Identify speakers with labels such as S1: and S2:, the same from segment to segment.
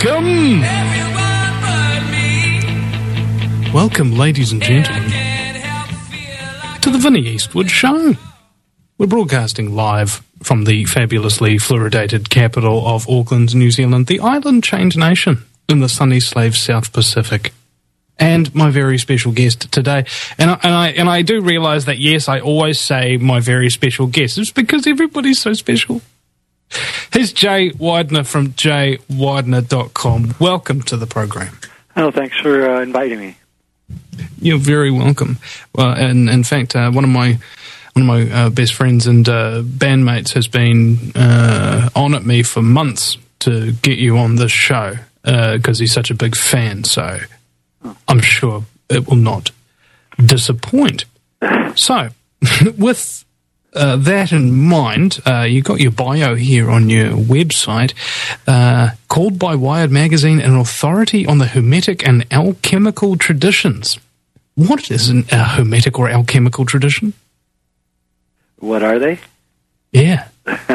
S1: Welcome, ladies and gentlemen, to the Vinnie Eastwood Show. We're broadcasting live from the fabulously fluoridated capital of Auckland, New Zealand, the island chained nation in the sunny slave South Pacific. And my very special guest today, and I do realise that, yes, I always say my very special guest. It's because everybody's so special. Here's Jay Weidner from jayweidner.com. Welcome to the program.
S2: Oh, thanks for inviting me.
S1: You're very welcome. Well, and in fact, one of my best friends and bandmates has been on at me for months to get you on this show because he's such a big fan. So I'm sure it will not disappoint. So, with that in mind, you got your bio here on your website. Called by Wired Magazine an authority on the Hermetic and alchemical traditions. What is a Hermetic or alchemical tradition?
S2: What are they?
S1: Yeah.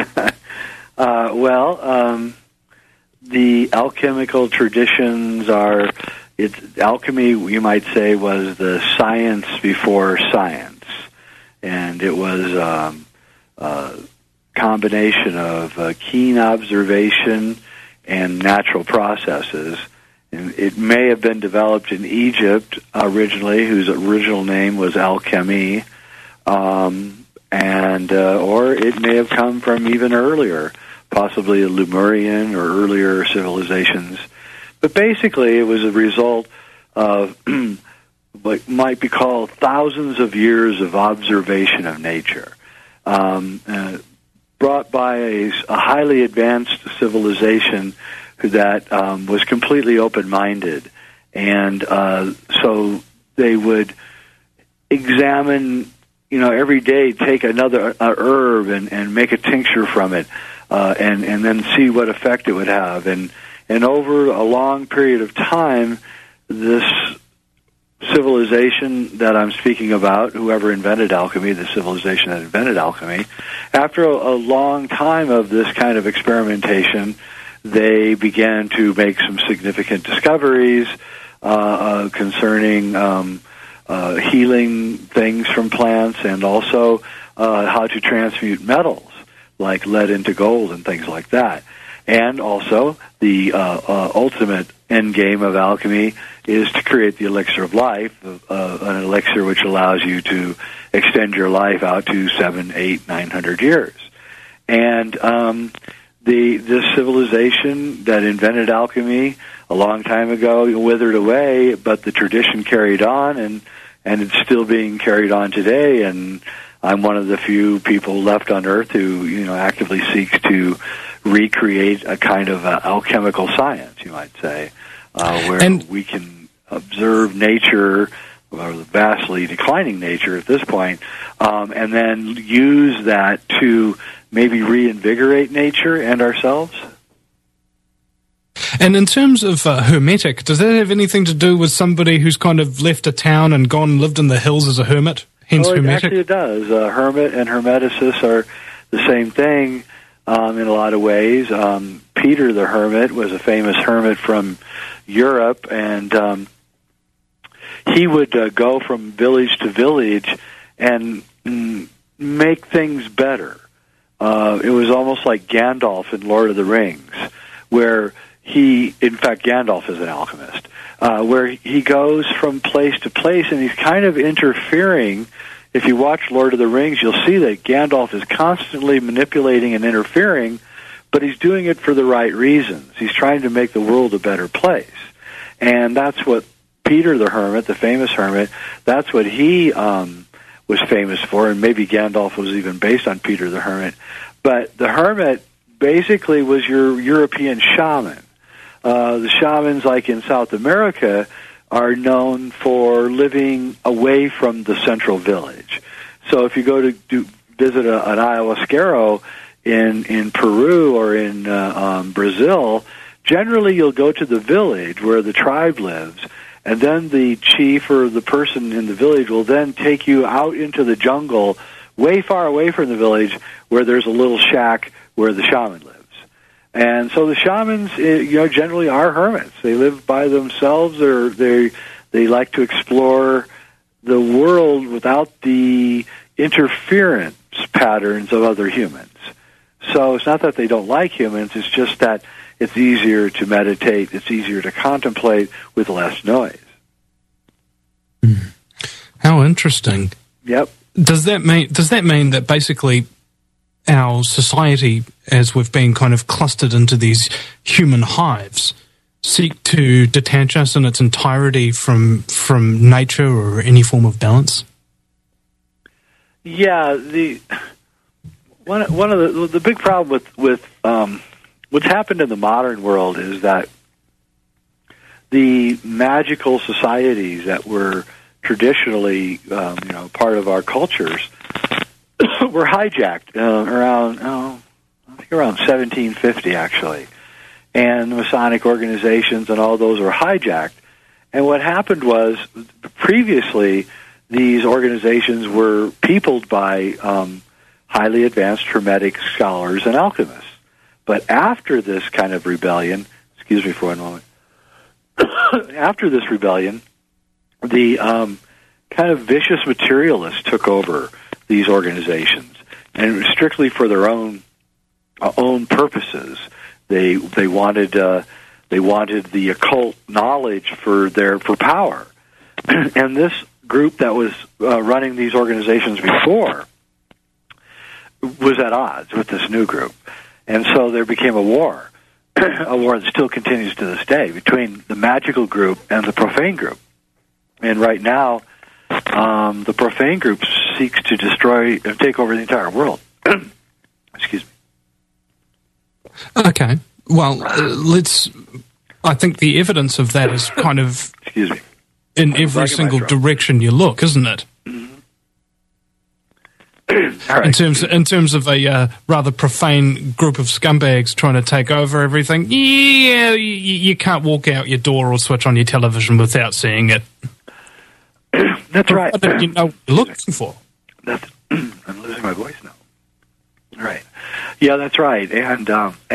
S2: The alchemical traditions are, alchemy, you might say, was the science before science. And it was a combination of keen observation and natural processes. And it may have been developed in Egypt originally, whose original name was alchemy, or it may have come from even earlier, possibly a Lemurian or earlier civilizations. But basically, it was a result of what might be called thousands of years of observation of nature, brought by a highly advanced civilization that was completely open-minded. And so they would examine, every day, take another herb and make a tincture from it, and then see what effect it would have. And over a long period of time, this civilization that I'm speaking about, whoever invented alchemy, the civilization that invented alchemy, after a long time of this kind of experimentation, they began to make some significant discoveries concerning healing things from plants, and also how to transmute metals like lead into gold and things like that. And also the ultimate end game of alchemy is to create the elixir of life, an elixir which allows you to extend your life out to 700, 800, 900 years. And this civilization that invented alchemy a long time ago withered away, but the tradition carried on, and it's still being carried on today. And I'm one of the few people left on Earth who, actively seeks to recreate a kind of alchemical science, you might say, where we can observe nature, or the vastly declining nature at this point, and then use that to maybe reinvigorate nature and ourselves.
S1: And in terms of hermetic, does that have anything to do with somebody who's kind of left a town and gone and lived in the hills as a hermit? Hence hermetic?
S2: Actually it does. Hermit and hermeticis are the same thing in a lot of ways. Peter the Hermit was a famous hermit from Europe, and he would go from village to village and make things better. It was almost like Gandalf in Lord of the Rings, where Gandalf is an alchemist, where he goes from place to place, and he's kind of interfering. If you watch Lord of the Rings, you'll see that Gandalf is constantly manipulating and interfering, but he's doing it for the right reasons. He's trying to make the world a better place. And that's what Peter the Hermit, the famous hermit, that's what he was famous for, and maybe Gandalf was even based on Peter the Hermit. But the hermit basically was your European shaman. The shamans, like in South America, are known for living away from the central village. So if you go to visit an ayahuasquero in Peru or in Brazil, generally you'll go to the village where the tribe lives, and then the chief or the person in the village will then take you out into the jungle, way far away from the village, where there's a little shack where the shaman lives. And so the shamans, generally are hermits. They live by themselves, or they like to explore the world without the interference patterns of other humans. So it's not that they don't like humans, it's just that it's easier to meditate, it's easier to contemplate with less noise.
S1: How interesting.
S2: Yep.
S1: Does that mean that basically our society, as we've been kind of clustered into these human hives, seek to detach us in its entirety from nature or any form of balance?
S2: Yeah, one of the big problem with what's happened in the modern world is that the magical societies that were traditionally part of our cultures were hijacked around 1750 actually, and the Masonic organizations and all those were hijacked. And what happened was, previously these organizations were peopled by highly advanced Hermetic scholars and alchemists. But after this kind of rebellion, excuse me for one moment, after this rebellion, the kind of vicious materialists took over these organizations, and it was strictly for their own purposes. They wanted the occult knowledge for power, and this group that was running these organizations before was at odds with this new group, and so there became a war, a war that still continues to this day between the magical group and the profane group. And right now, the profane group seeks to destroy and take over the entire world. Excuse me.
S1: Okay. Well, I think the evidence of that is kind of
S2: excuse me,
S1: in every single direction you look, isn't it?
S2: All right.
S1: In terms of a rather profane group of scumbags trying to take over everything, yeah, you can't walk out your door or switch on your television without seeing it.
S2: That's right.
S1: What do you know what you're looking for?
S2: I'm losing my voice now. Right. Yeah, that's right. And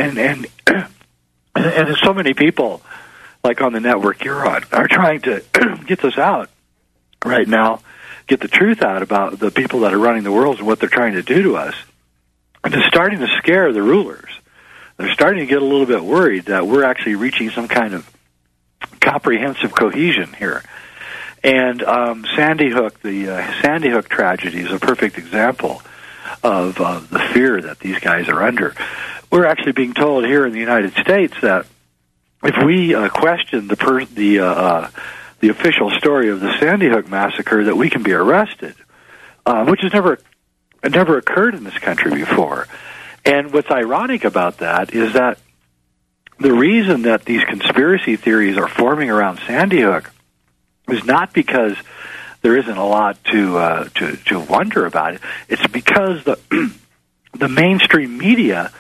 S2: so many people, like on the network you're on, are trying to get this out right now, get the truth out about the people that are running the world and what they're trying to do to us. And it's starting to scare the rulers. They're starting to get a little bit worried that we're actually reaching some kind of comprehensive cohesion here. And Sandy Hook, the Sandy Hook tragedy is a perfect example of the fear that these guys are under. We're actually being told here in the United States that if we question the official story of the Sandy Hook massacre, that we can be arrested, which has never occurred in this country before. And what's ironic about that is that the reason that these conspiracy theories are forming around Sandy Hook is not because there isn't a lot to wonder about it. It's because the mainstream media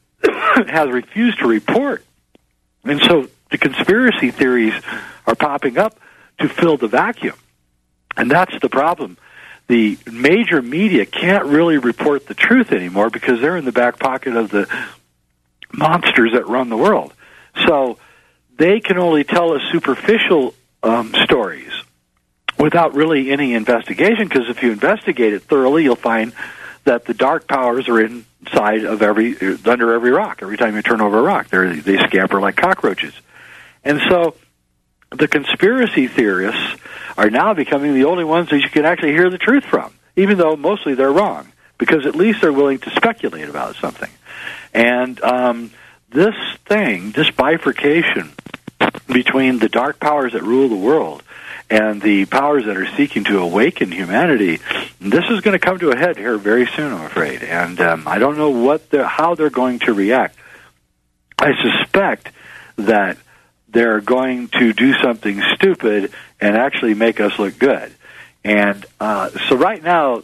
S2: has refused to report, and so the conspiracy theories are popping up to fill the vacuum, and that's the problem. The major media can't really report the truth anymore because they're in the back pocket of the monsters that run the world. So they can only tell us superficial stories without really any investigation, because if you investigate it thoroughly, you'll find that the dark powers are inside of under every rock. Every time you turn over a rock, they scamper like cockroaches. And so the conspiracy theorists are now becoming the only ones that you can actually hear the truth from, even though mostly they're wrong, because at least they're willing to speculate about something. And this bifurcation between the dark powers that rule the world and the powers that are seeking to awaken humanity, this is going to come to a head here very soon, I'm afraid. And I don't know how they're going to react. I suspect that they're going to do something stupid and actually make us look good. And so right now,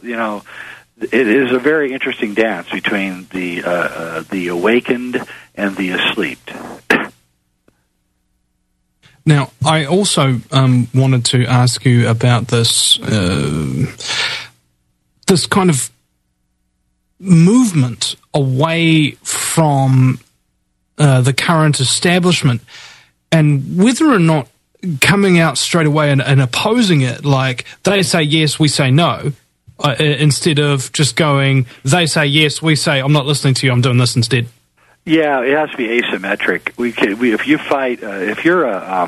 S2: it is a very interesting dance between the awakened and the asleep.
S1: Now, I also wanted to ask you about this this kind of movement away from the current establishment, and whether or not coming out straight away and opposing it, like they say yes, we say no, instead of just going, they say yes, we say I'm not listening to you, I'm doing this instead.
S2: Yeah, it has to be asymmetric. If you fight, if you're a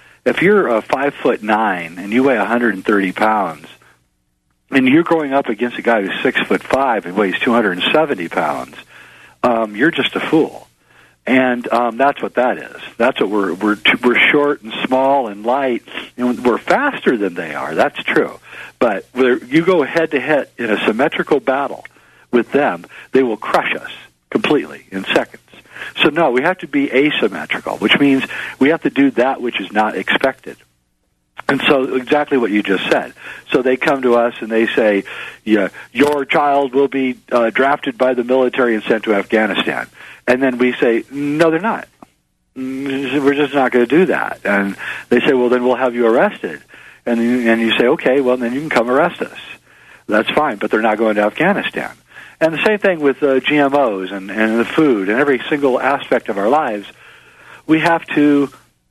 S2: 5'9" and you weigh 130 pounds, and you're going up against a guy who's 6'5" and weighs 270 pounds, you're just a fool. And that's what that is. That's what we're short and small and light, and we're faster than they are. That's true. But you go head to head in a symmetrical battle with them, they will crush us completely in seconds. So no, we have to be asymmetrical, which means we have to do that which is not expected. And so exactly what you just said. So they come to us and they say, yeah, your child will be drafted by the military and sent to Afghanistan. And then we say, no, they're not. We're just not going to do that. And they say, well, then we'll have you arrested. And you say, okay, well, then you can come arrest us. That's fine, but they're not going to Afghanistan. And the same thing with GMOs and the food and every single aspect of our lives. We have to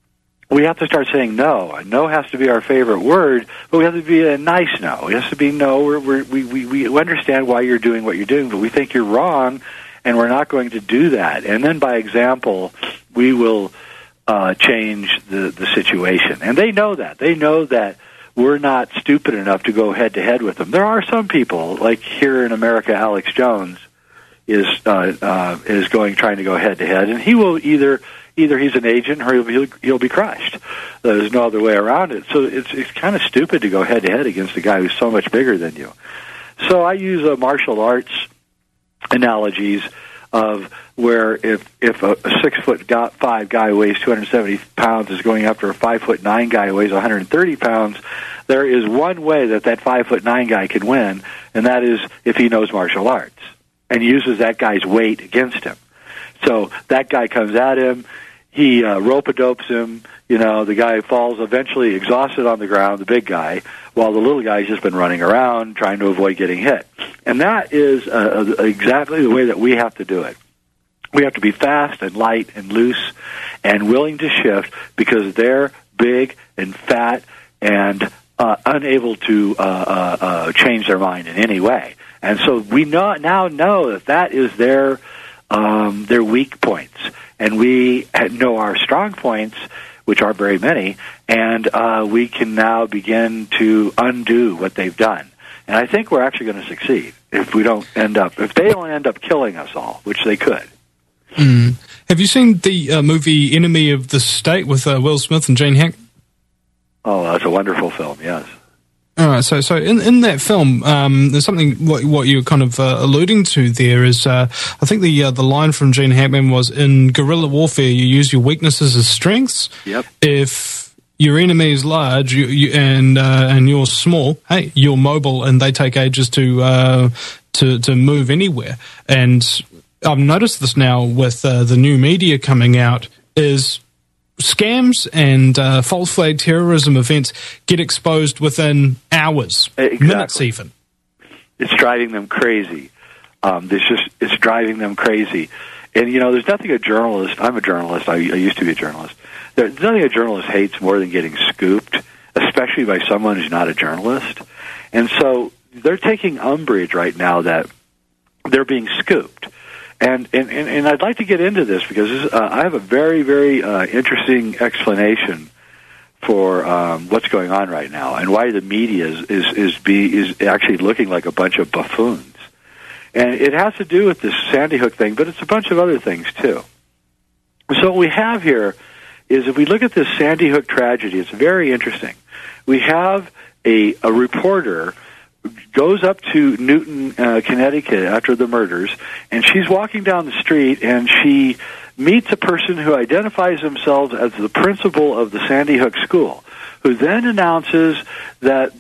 S2: start saying no. And no has to be our favorite word, but we have to be a nice no. It has to be no. We understand why you're doing what you're doing, but we think you're wrong, and we're not going to do that. And then by example, we will change the situation. And they know that. They know that we're not stupid enough to go head-to-head with them. There are some people, like here in America, Alex Jones is trying to go head-to-head, and he will either he's an agent or he'll be crushed. There's no other way around it. So it's kind of stupid to go head-to-head against a guy who's so much bigger than you. So I use martial arts analogies of where if a 6'5" guy who weighs 270 pounds is going after a 5'9" guy who weighs 130 pounds, there is one way that 5'9" guy can win, and that is if he knows martial arts and uses that guy's weight against him. So that guy comes at him, he rope-a-dopes him, the guy falls eventually exhausted on the ground, the big guy, while the little guy's just been running around trying to avoid getting hit. And that is exactly the way that we have to do it. We have to be fast and light and loose and willing to shift because they're big and fat and unable to change their mind in any way. And so we now know that is their weak points. And we know our strong points, which are very many, and we can now begin to undo what they've done. And I think we're actually going to succeed if they don't end up killing us all, which they could.
S1: Mm. Have you seen the movie Enemy of the State with Will Smith and Gene Hackman?
S2: Oh, that's a wonderful film, yes.
S1: All right, so in that film, there's something what you're kind of alluding to there is I think the line from Gene Hackman was, in guerrilla warfare you use your weaknesses as strengths.
S2: Yep.
S1: If your enemy is large and you're small, hey, you're mobile, and they take ages to move anywhere. And I've noticed this now with the new media coming out is scams and false flag terrorism events get exposed within hours,
S2: exactly.
S1: Minutes even.
S2: It's driving them crazy. It's driving them crazy. And, there's nothing a journalist, I'm a journalist, I used to be a journalist, there's nothing a journalist hates more than getting scooped, especially by someone who's not a journalist. And so they're taking umbrage right now that they're being scooped. And I'd like to get into this because I have a very, very interesting explanation for what's going on right now and why the media is actually looking like a bunch of buffoons. And it has to do with this Sandy Hook thing, but it's a bunch of other things too. So what we have here is, if we look at this Sandy Hook tragedy, it's very interesting. We have a reporter goes up to Newton, Connecticut after the murders, and she's walking down the street, and she meets a person who identifies themselves as the principal of the Sandy Hook School, who then announces that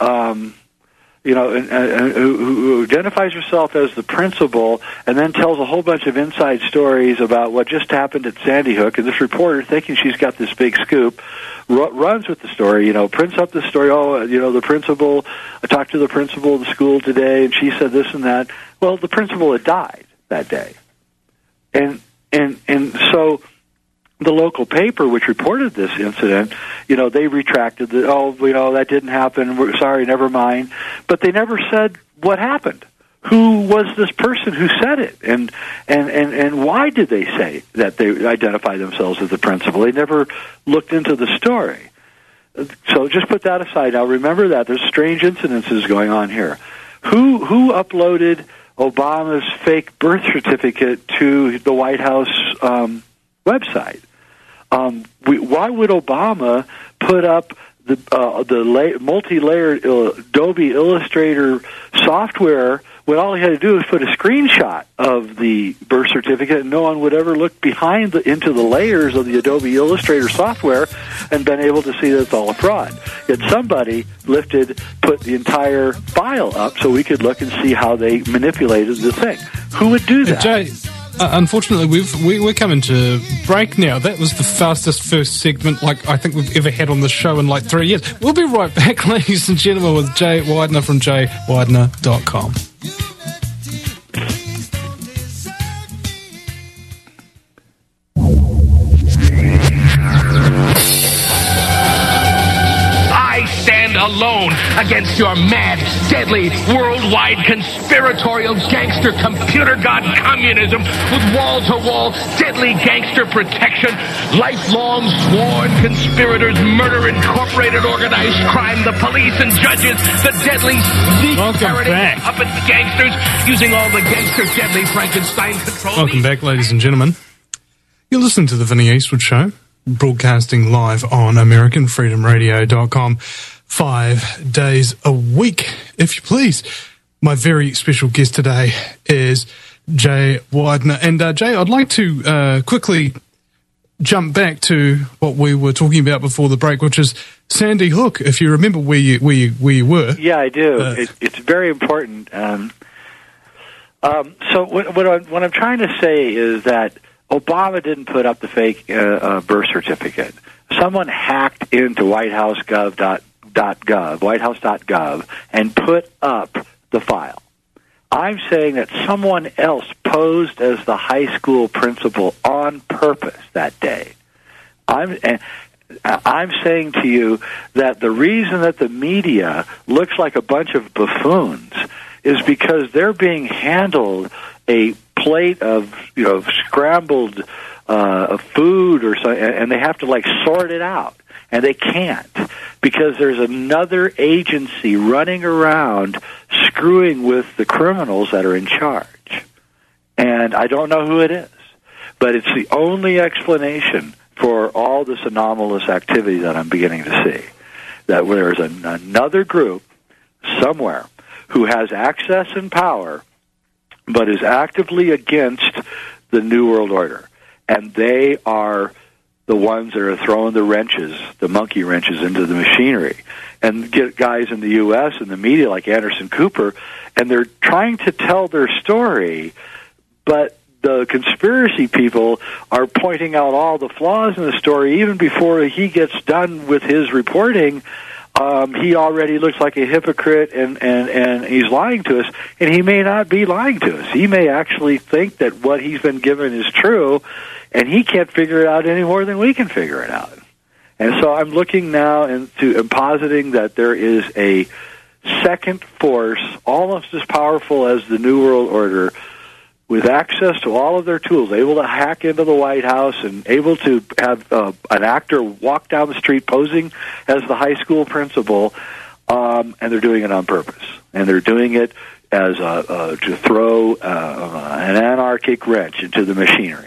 S2: who identifies herself as the principal, and then tells a whole bunch of inside stories about what just happened at Sandy Hook. And this reporter, thinking she's got this big scoop, runs with the story, prints up the story. The principal, I talked to the principal of the school today, and she said this and that. Well, the principal had died that day. And And so the local paper, which reported this incident, they retracted that didn't happen. We're sorry, never mind. But they never said what happened. Who was this person who said it, and why did they say that they identify themselves as the principal? They never looked into the story. So just put that aside. Now remember that there's strange incidences going on here. Who uploaded Obama's fake birth certificate to the White House website? Why would Obama put up the multi-layered Adobe Illustrator software when all he had to do was put a screenshot of the birth certificate, and no one would ever look into the layers of the Adobe Illustrator software and been able to see that it's all a fraud? Yet somebody put the entire file up so we could look and see how they manipulated the thing. Who would do that?
S1: Jay, unfortunately, we're coming to break now. That was the fastest first segment I think we've ever had on the show in 3 years. We'll be right back, ladies and gentlemen, with Jay Weidner from jayweidner.com.
S3: Alone against your mad, deadly, worldwide conspiratorial gangster computer god communism with wall-to-wall deadly gangster protection, lifelong sworn conspirators, murder, incorporated organized crime, the police and judges, the deadly puppet gangsters using all the gangster deadly Frankenstein control.
S1: Welcome back, ladies and gentlemen. You're listening to the Vinnie Eastwood Show, broadcasting live on AmericanFreedomRadio.com. 5 days a week, if you please. My very special guest today is Jay Weidner. And Jay, I'd like to quickly jump back to what we were talking about before the break, which is Sandy Hook. If you remember where you were.
S2: Yeah, I do. It's very important. So what I'm trying to say is that Obama didn't put up the fake birth certificate. Someone hacked into WhiteHouse.gov, and put up the file. I'm saying that someone else posed as the high school principal on purpose that day. I'm saying to you that the reason that the media looks like a bunch of buffoons is because they're being handled a plate of scrambled food or something, and they have to sort it out. And they can't, because there's another agency running around screwing with the criminals that are in charge. And I don't know who it is, but it's the only explanation for all this anomalous activity that I'm beginning to see. That there's another group somewhere who has access and power, but is actively against the New World Order. And they are the ones that are throwing the monkey wrenches into the machinery. And get guys in the U.S. and the media like Anderson Cooper, and they're trying to tell their story, but the conspiracy people are pointing out all the flaws in the story. Even before he gets done with his reporting, he already looks like a hypocrite, and he's lying to us, and he may not be lying to us. He may actually think that what he's been given is true, and he can't figure it out any more than we can figure it out. And so I'm looking now and positing that there is a second force, almost as powerful as the New World Order, with access to all of their tools, able to hack into the White House and able to have an actor walk down the street posing as the high school principal, and they're doing it on purpose. And they're doing it as to throw an anarchic wrench into the machinery.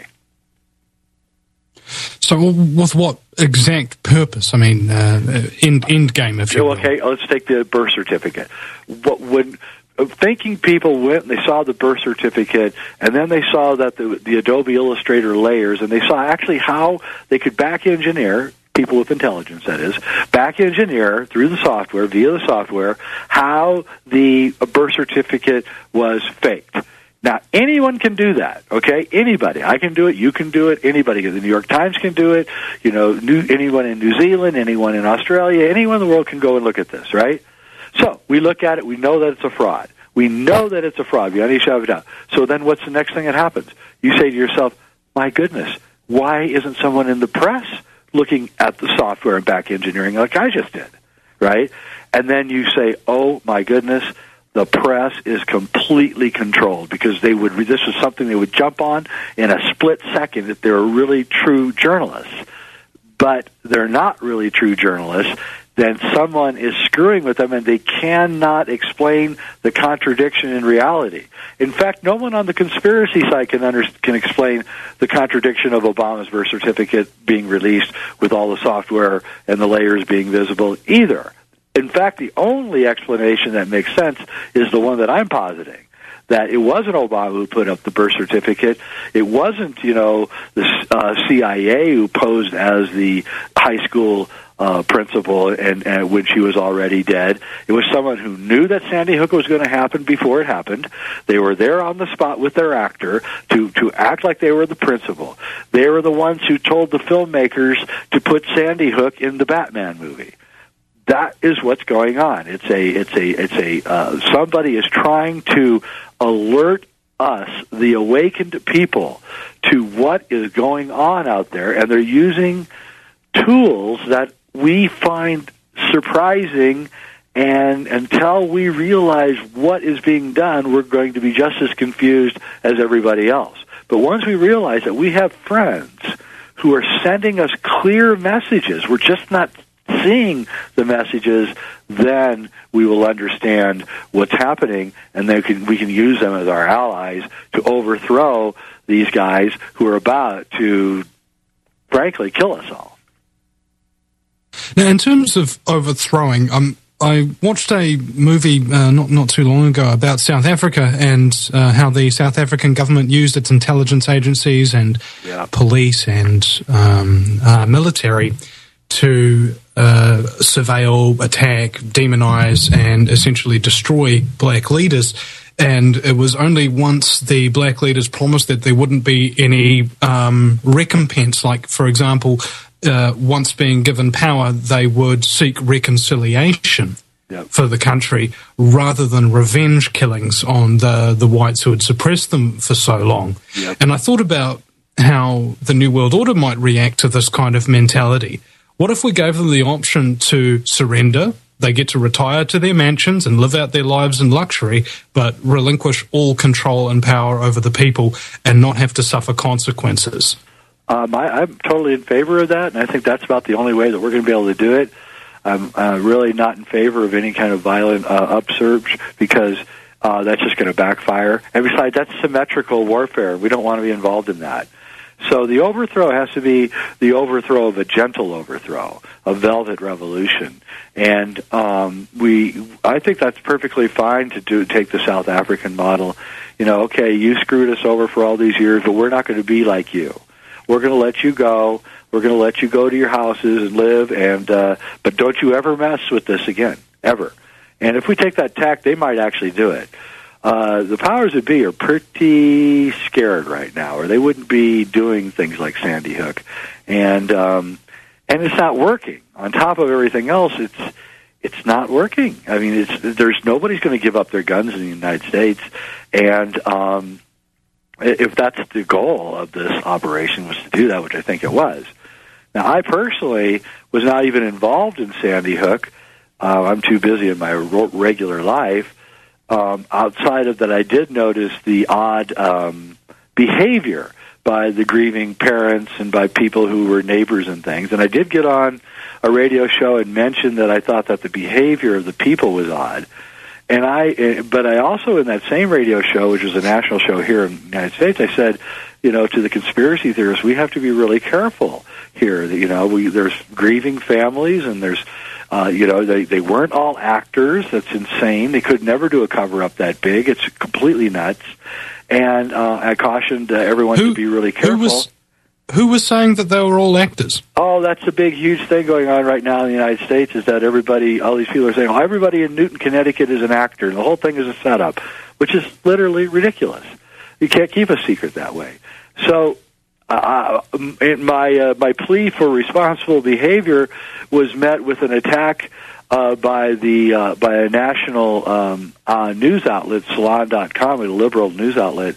S1: So with what exact purpose? I mean, end game, if you will.
S2: Okay, let's take the birth certificate. When thinking people went and they saw the birth certificate, and then they saw that the Adobe Illustrator layers, and they saw actually how they could back engineer, people with intelligence that is, back engineer through the software, via the software, how the birth certificate was faked. Now, anyone can do that, okay? Anybody. I can do it. You can do it. Anybody. The New York Times can do it. Anyone in New Zealand, anyone in Australia, anyone in the world can go and look at this, right? So we look at it. We know that it's a fraud. We know that it's a fraud. Beyond any shadow of a doubt. So then what's the next thing that happens? You say to yourself, my goodness, why isn't someone in the press looking at the software and back engineering like I just did, right? And then you say, oh, my goodness, the press is completely controlled because this was something they would jump on in a split second if they were really true journalists. But they're not really true journalists. Then someone is screwing with them, and they cannot explain the contradiction in reality. In fact, no one on the conspiracy side can explain the contradiction of Obama's birth certificate being released with all the software and the layers being visible either. In fact, the only explanation that makes sense is the one that I'm positing, that it wasn't Obama who put up the birth certificate. It wasn't, the CIA who posed as the high school principal and when she was already dead. It was someone who knew that Sandy Hook was going to happen before it happened. They were there on the spot with their actor to act like they were the principal. They were the ones who told the filmmakers to put Sandy Hook in the Batman movie. That is what's going on. Somebody is trying to alert us, the awakened people, to what is going on out there, and they're using tools that we find surprising, and until we realize what is being done, we're going to be just as confused as everybody else. But once we realize that we have friends who are sending us clear messages, we're just not seeing the messages, then we will understand what's happening, and then we can use them as our allies to overthrow these guys who are about to, frankly, kill us all.
S1: Now, in terms of overthrowing, I watched a movie not too long ago about South Africa and how the South African government used its intelligence agencies and police and military to surveil, attack, demonize, and essentially destroy black leaders. And it was only once the black leaders promised that there wouldn't be any recompense, like, for example, once being given power, they would seek reconciliation for the country rather than revenge killings on the whites who had suppressed them for so long. And I thought about how the New World Order might react to this kind of mentality. What if we gave them the option to surrender? They get to retire to their mansions and live out their lives in luxury, but relinquish all control and power over the people and not have to suffer consequences.
S2: I'm totally in favor of that, and I think that's about the only way that we're going to be able to do it. I'm really not in favor of any kind of violent upsurge because that's just going to backfire. And besides, that's symmetrical warfare. We don't want to be involved in that. So the overthrow has to be the overthrow of a gentle overthrow, a velvet revolution. And I think that's perfectly fine to take the South African model. Okay, you screwed us over for all these years, but we're not going to be like you. We're going to let you go. We're going to let you go to your houses and live, but don't you ever mess with this again, ever. And if we take that tack, they might actually do it. The powers that be are pretty scared right now, or they wouldn't be doing things like Sandy Hook. And it's not working. On top of everything else, it's not working. I mean, there's nobody's going to give up their guns in the United States, and if that's the goal of this operation was to do that, which I think it was. Now, I personally was not even involved in Sandy Hook. I'm too busy in my regular life. Outside of that, I did notice the odd behavior by the grieving parents and by people who were neighbors and things. And I did get on a radio show and mention that I thought that the behavior of the people was odd. But I also, in that same radio show, which was a national show here in the United States, I said, to the conspiracy theorists, we have to be really careful here. There's grieving families, and there's, they weren't all actors. That's insane. They could never do a cover-up that big. It's completely nuts. And I cautioned everyone to be really careful.
S1: Who was saying that they were all actors?
S2: Oh, that's a big, huge thing going on right now in the United States, is that all these people are saying, everybody in Newton, Connecticut is an actor, and the whole thing is a setup, which is literally ridiculous. You can't keep a secret that way. So my plea for responsible behavior was met with an attack by a national news outlet, Salon.com, a liberal news outlet,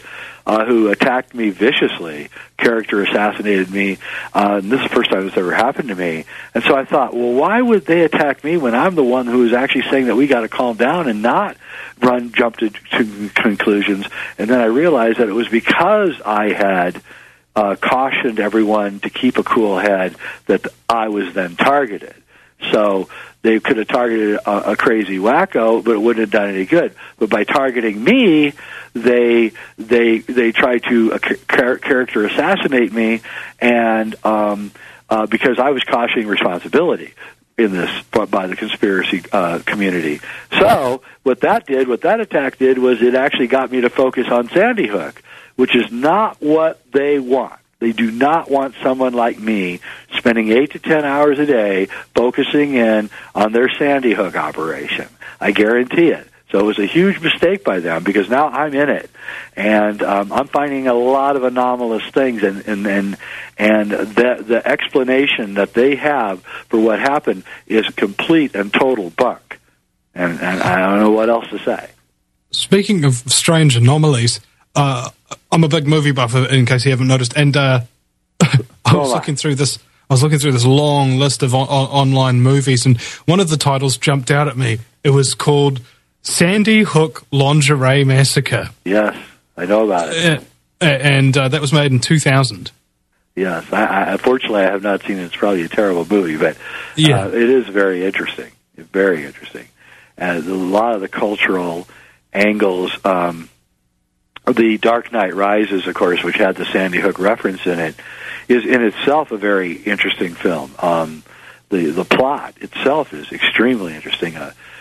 S2: who attacked me viciously, character assassinated me. And this is the first time this ever happened to me. And so I thought, well, why would they attack me when I'm the one who is actually saying that we got to calm down and not jump to conclusions? And then I realized that it was because I had cautioned everyone to keep a cool head that I was then targeted. So they could have targeted a crazy wacko, but it wouldn't have done any good. But by targeting me, they tried to character assassinate me, and because I was cautioning responsibility in this by the conspiracy community. So what that attack did was it actually got me to focus on Sandy Hook, which is not what they want. They do not want someone like me spending 8 to 10 hours a day focusing in on their Sandy Hook operation. I guarantee it. So it was a huge mistake by them because now I'm in it, and I'm finding a lot of anomalous things, and the explanation that they have for what happened is complete and total bunk, and I don't know what else to say.
S1: Speaking of strange anomalies. I'm a big movie buff, in case you haven't noticed, and I was looking through this long list of online movies, and one of the titles jumped out at me. It was called Sandy Hook Lingerie Massacre.
S2: Yes, I know about it.
S1: And that was made in 2000.
S2: Yes, unfortunately I have not seen it. It's probably a terrible movie, but it is very interesting. Very interesting. And a lot of the cultural angles. The Dark Knight Rises, of course, which had the Sandy Hook reference in it, is in itself a very interesting film. The plot itself is extremely interesting.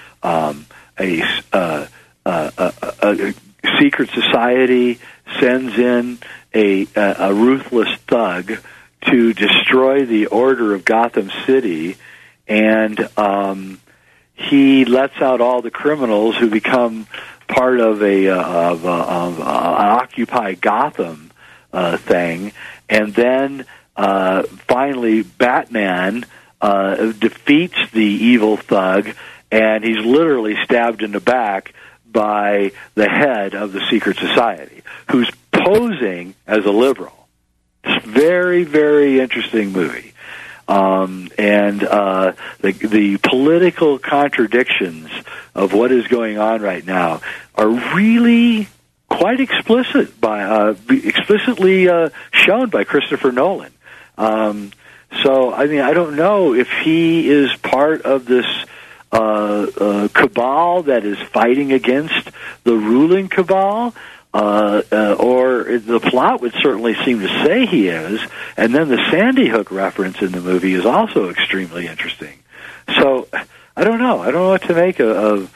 S2: A secret society sends in a ruthless thug to destroy the order of Gotham City, and he lets out all the criminals who become part of an Occupy Gotham thing, and then finally Batman defeats the evil thug, and he's literally stabbed in the back by the head of the secret society, who's posing as a liberal. It's a very, very interesting movie. The political contradictions of what is going on right now are really quite explicitly shown by Christopher Nolan. So, I mean, I don't know if he is part of this cabal that is fighting against the ruling cabal, or the plot would certainly seem to say he is, and then the Sandy Hook reference in the movie is also extremely interesting. So I don't know what to make of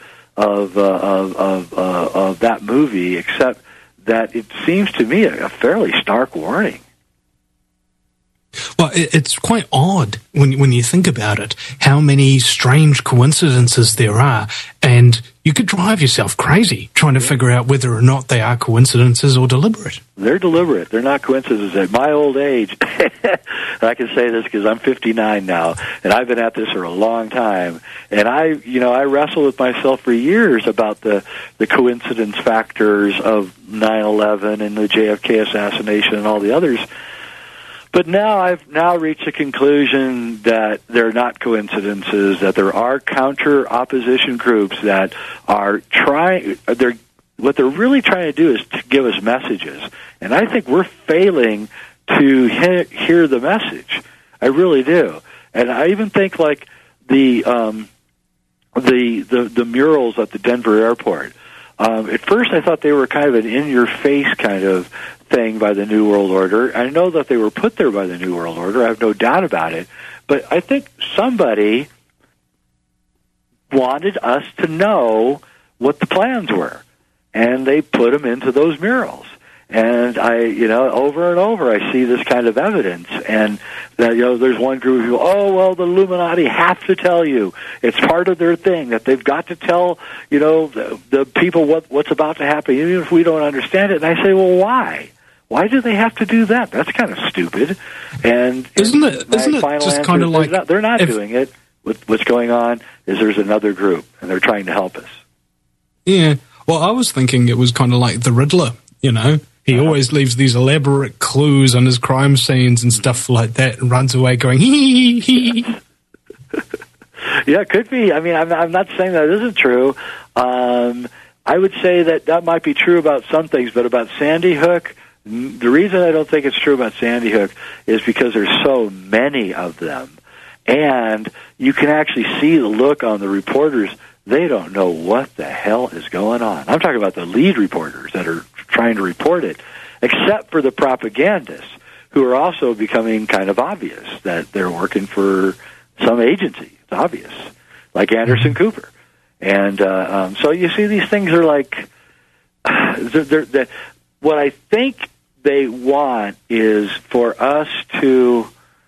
S2: that movie, except that it seems to me a fairly stark warning.
S1: Well, it's quite odd when you think about it, how many strange coincidences there are, and you could drive yourself crazy trying to figure out whether or not they are coincidences or deliberate.
S2: They're deliberate. They're not coincidences. At my old age, I can say this because I'm 59 now, and I've been at this for a long time, and I wrestled with myself for years about the coincidence factors of 9/11 and the JFK assassination and all the others. But now I've reached a conclusion that they're not coincidences, that there are counter-opposition groups that are what they're really trying to do is to give us messages. And I think we're failing to hear the message. I really do. And I even think like the murals at the Denver airport. At first I thought they were kind of an in-your-face kind of thing by the New World Order. I know that they were put there by the New World Order. I have no doubt about it. But I think somebody wanted us to know what the plans were, and they put them into those murals. And over and over, I see this kind of evidence. And that, there's one group of people, the Illuminati have to tell you. It's part of their thing that they've got to tell, the people what's about to happen, even if we don't understand it. And I say, well, why? Why do they have to do that? That's kind of stupid. And
S1: isn't it just kind of like
S2: they're not doing it? What's going on is there's another group, and they're trying to help us.
S1: Yeah. Well, I was thinking it was kind of like the Riddler. He always leaves these elaborate clues on his crime scenes and stuff like that, and runs away going hee hee hee.
S2: Yeah, it could be. I mean, I'm not saying that isn't true. I would say that might be true about some things, but about Sandy Hook, the reason I don't think it's true about Sandy Hook is because there's so many of them. And you can actually see the look on the reporters. They don't know what the hell is going on. I'm talking about the lead reporters that are trying to report it, except for the propagandists, who are also becoming kind of obvious that they're working for some agency. It's obvious, like Anderson Cooper. And so you see these things are like, they're, what I think they want is for us to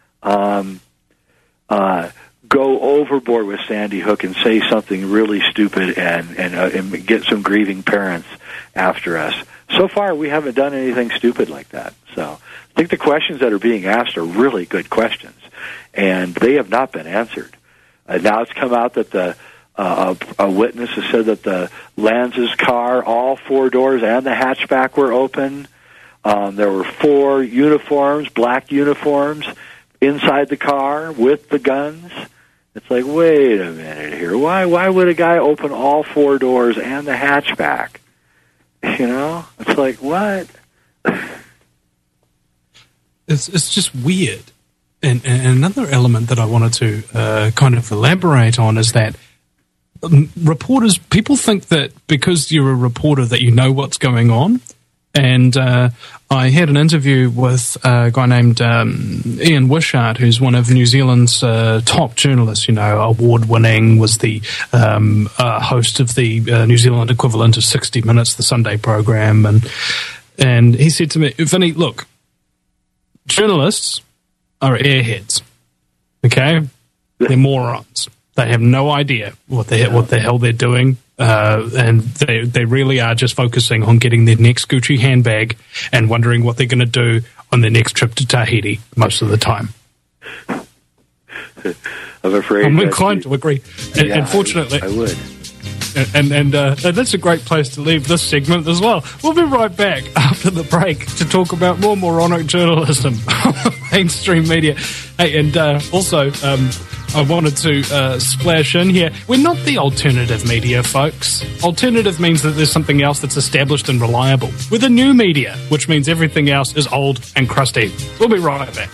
S2: go overboard with Sandy Hook and say something really stupid and get some grieving parents after us. So far, we haven't done anything stupid like that. So I think the questions that are being asked are really good questions, and they have not been answered. Now it's come out that a witness has said that the Lanza's car, all four doors and the hatchback were open. There were 4 uniforms, black uniforms, inside the car with the guns. It's like, wait a minute here. Why would a guy open all 4 doors and the hatchback? You know? It's like, what?
S1: It's just weird. And another element that I wanted to kind of elaborate on is that reporters, people think that because you're a reporter that you know what's going on. And I had an interview with a guy named Ian Wishart, who's one of New Zealand's top journalists, award-winning, was the host of the New Zealand equivalent of 60 Minutes, the Sunday program. And he said to me, Vinny, look, journalists are airheads, okay? They're morons. They have no idea what the hell they're doing. And they really are just focusing on getting their next Gucci handbag and wondering what they're going to do on their next trip to Tahiti most of the time.
S2: I'm afraid
S1: I'm inclined to agree.
S2: Yeah,
S1: Unfortunately,
S2: I would.
S1: And that's a great place to leave this segment as well. We'll be right back after the break to talk about more moronic journalism on mainstream media. Hey, and also, I wanted to splash in here. We're not the alternative media, folks. Alternative means that there's something else that's established and reliable. We're the new media, which means everything else is old and crusty. We'll be right back.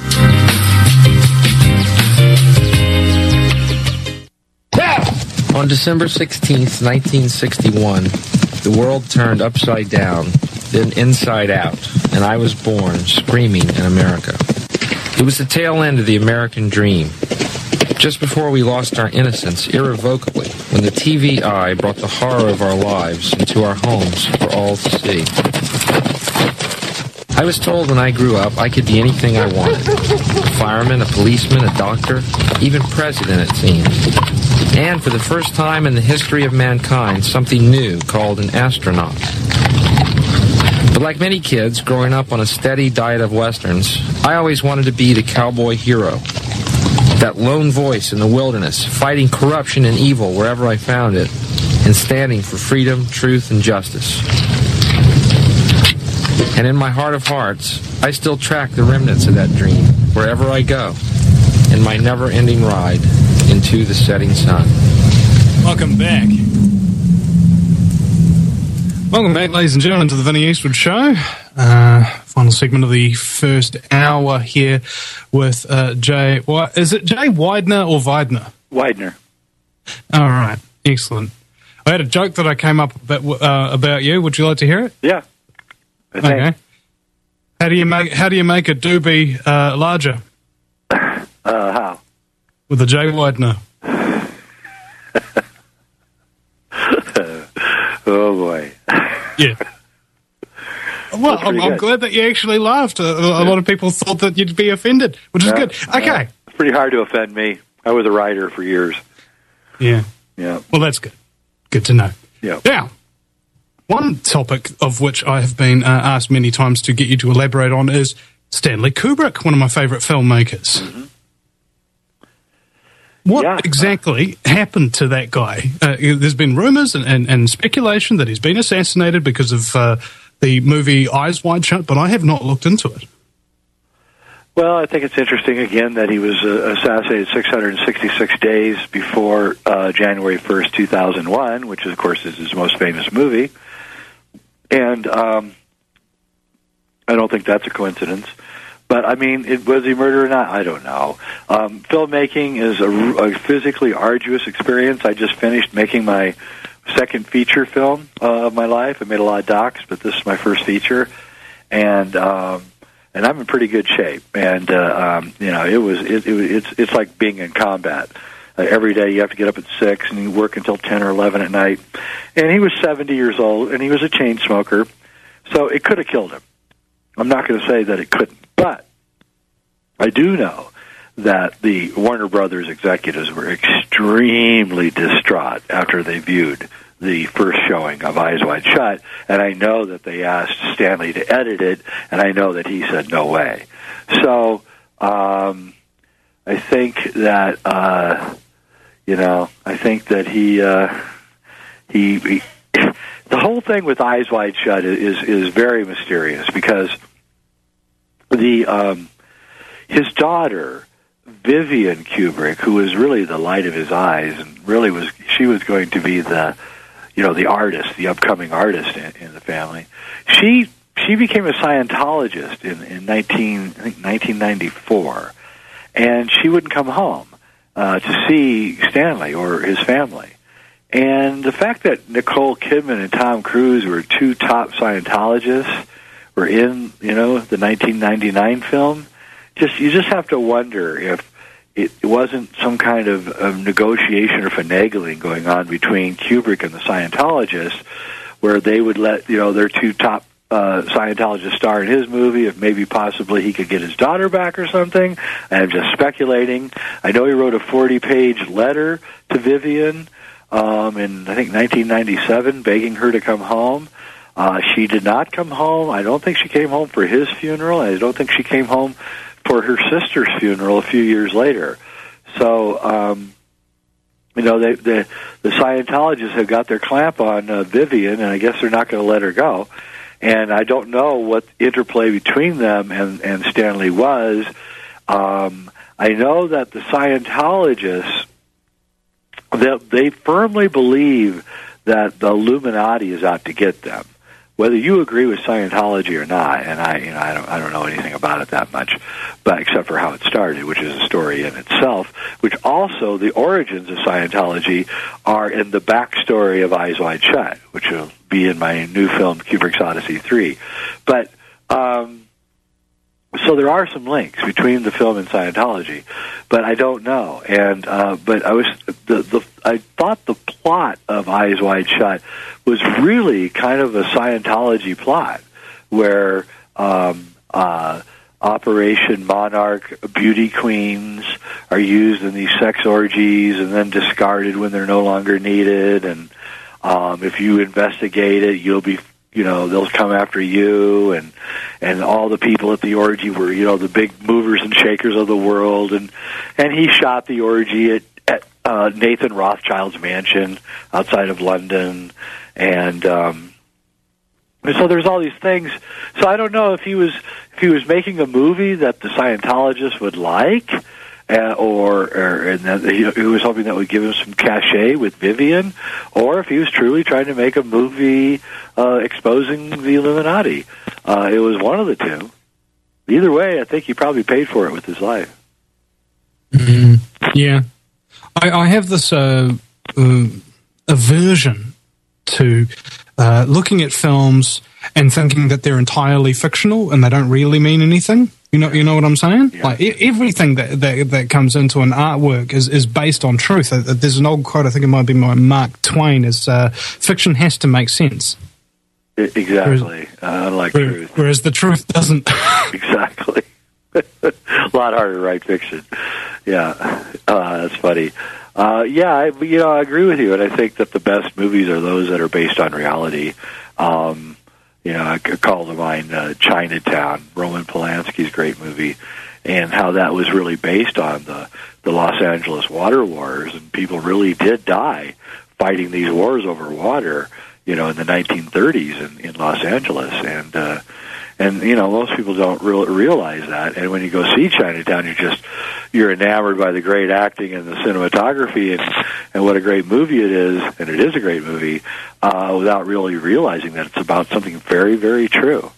S4: On December 16th, 1961, the world turned upside down, then inside out, and I was born screaming in America. It was the tail end of the American dream. Just before we lost our innocence irrevocably, when the TV eye brought the horror of our lives into our homes for all to see. I was told when I grew up I could be anything I wanted. A fireman, a policeman, a doctor, even president, it seemed. And for the first time in the history of mankind, something new called an astronaut. But like many kids growing up on a steady diet of westerns, I always wanted to be the cowboy hero. That lone voice in the wilderness, fighting corruption and evil wherever I found it, and standing for freedom, truth, and justice. And in my heart of hearts, I still track the remnants of that dream wherever I go, in my never-ending ride into the setting sun.
S1: Welcome back. Welcome back, ladies and gentlemen, to the Vinnie Eastwood Show. Final segment of the first hour here with Jay. Is it Jay Weidner or Weidner?
S2: Weidner.
S1: All right, excellent. I had a joke that I came up about you. Would you like to hear it?
S2: Yeah.
S1: Okay. How do you make a doobie larger?
S2: How?
S1: With a Jay Weidner.
S2: Oh boy.
S1: Yeah. Well, I'm glad that you actually laughed. A lot of people thought that you'd be offended, which is good. Okay.
S2: It's pretty hard to offend me. I was a writer for years.
S1: Yeah.
S2: Yeah.
S1: Well, that's good. Good to know.
S2: Yeah.
S1: Now, one topic of which I have been asked many times to get you to elaborate on is Stanley Kubrick, one of my favorite filmmakers. Mm-hmm. What exactly happened to that guy? There's been rumors and speculation that he's been assassinated because of the movie Eyes Wide Shut, but I have not looked into it.
S2: Well, I think it's interesting, again, that he was assassinated 666 days before January 1st, 2001, which, of course, is his most famous movie. And I don't think that's a coincidence. But, I mean, was he murdered or not? I don't know. Filmmaking is a physically arduous experience. I just finished making my second feature film of my life. I made a lot of docs, but this is my first feature. And I'm in pretty good shape. And, it's like being in combat. Every day you have to get up at 6 and you work until 10 or 11 at night. And he was 70 years old, and he was a chain smoker. So it could have killed him. I'm not going to say that it couldn't. But I do know that the Warner Brothers executives were extremely distraught after they viewed the first showing of Eyes Wide Shut, and I know that they asked Stanley to edit it, and I know that he said no way. So I think that he the whole thing with Eyes Wide Shut is very mysterious, because his daughter, Vivian Kubrick, who was really the light of his eyes, and really she was going to be the artist, the upcoming artist in the family. She became a Scientologist in 1994, and she wouldn't come home to see Stanley or his family. And the fact that Nicole Kidman and Tom Cruise were two top Scientologists were in, the 1999 film, you just have to wonder if it wasn't some kind of negotiation or finagling going on between Kubrick and the Scientologists, where they would let, their two top Scientologists star in his movie, if maybe possibly he could get his daughter back or something. I'm just speculating. I know he wrote a 40-page letter to Vivian in, I think, 1997, begging her to come home. She did not come home. I don't think she came home for his funeral. I don't think she came home for her sister's funeral a few years later. So, the Scientologists have got their clamp on Vivian, and I guess they're not going to let her go. And I don't know what interplay between them and Stanley was. I know that the Scientologists, they firmly believe that the Illuminati is out to get them. Whether you agree with Scientology or not, and I don't know anything about it that much, but except for how it started, which is a story in itself, which also the origins of Scientology are in the backstory of Eyes Wide Shut, which will be in my new film, Kubrick's Odyssey 3. But, so there are some links between the film and Scientology, but I don't know. And but I thought the plot of Eyes Wide Shut was really kind of a Scientology plot, where Operation Monarch beauty queens are used in these sex orgies and then discarded when they're no longer needed. And if you investigate it, you'll be, they'll come after you, and all the people at the orgy were, the big movers and shakers of the world, and he shot the orgy at Nathan Rothschild's mansion outside of London, and so there's all these things. So I don't know if he was making a movie that the Scientologists would like, and that he was hoping that would give him some cachet with Vivian, or if he was truly trying to make a movie exposing the Illuminati. It was one of the two. Either way, I think he probably paid for it with his life.
S1: Mm-hmm. Yeah. I have this aversion to looking at films and thinking that they're entirely fictional and they don't really mean anything. You know what I'm saying? Yeah. Like everything that comes into an artwork is based on truth. There's an old quote, I think it might be by Mark Twain, is fiction has to make sense.
S2: Exactly. Unlike truth.
S1: Whereas the truth doesn't.
S2: Exactly. A lot harder to write fiction. Yeah. That's funny. I agree with you, and I think that the best movies are those that are based on reality. I could call to mind Chinatown, Roman Polanski's great movie, and how that was really based on the Los Angeles water wars, and people really did die fighting these wars over water, in the 1930s in Los Angeles, and most people don't realize that. And when you go see Chinatown, you're enamored by the great acting and the cinematography and what a great movie it is, and it is a great movie, without really realizing that it's about something very, very true.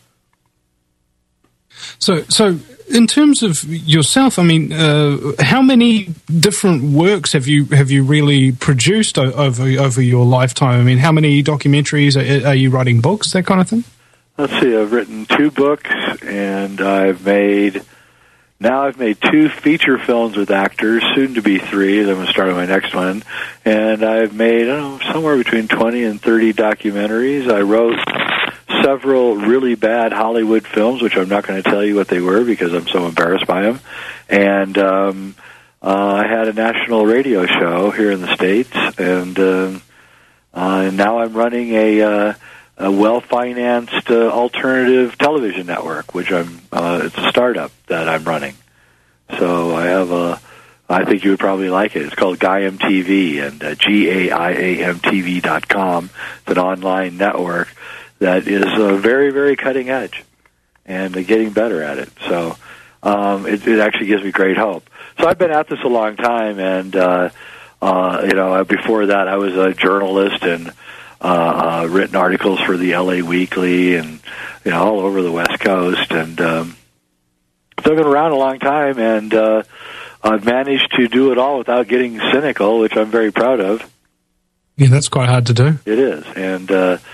S1: So in terms of yourself, I mean, how many different works have you really produced over your lifetime? I mean, how many documentaries are you writing, books, that kind of thing?
S2: Let's see. I've written 2 books, and I've made 2 feature films with actors, soon to be 3. I'm going to start on my next one, and I've made somewhere between 20 and 30 documentaries. I wrote several really bad Hollywood films, which I'm not going to tell you what they were because I'm so embarrassed by them. And I had a national radio show here in the States, and now I'm running a well-financed alternative television network, which it's a startup that I'm running. So I think you would probably like it. It's called GaiAM TV, and GaiAMTV.com. It's an online network that is very, very cutting edge and getting better at it. So it actually gives me great hope. So I've been at this a long time, and before that I was a journalist and written articles for the LA Weekly and all over the West Coast, and so I've been around a long time, and I've managed to do it all without getting cynical, which I'm very proud of.
S1: Yeah, that's quite hard to do.
S2: It is, and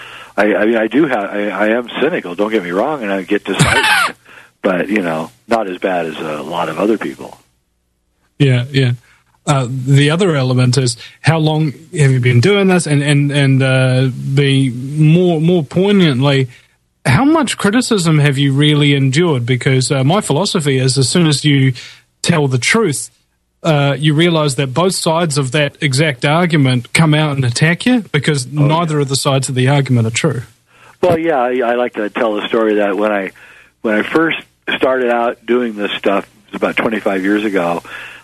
S2: I am cynical, don't get me wrong, and I get disheartened, but, not as bad as a lot of other people.
S1: Yeah. The other element is, how long have you been doing this? And be more poignantly, how much criticism have you really endured? Because my philosophy is, as soon as you tell the truth, you realize that both sides of that exact argument come out and attack you, because neither of the sides of the argument are true. Well,
S2: yeah, I like to tell the story that when I first started out doing this stuff, it was about 25 years ago,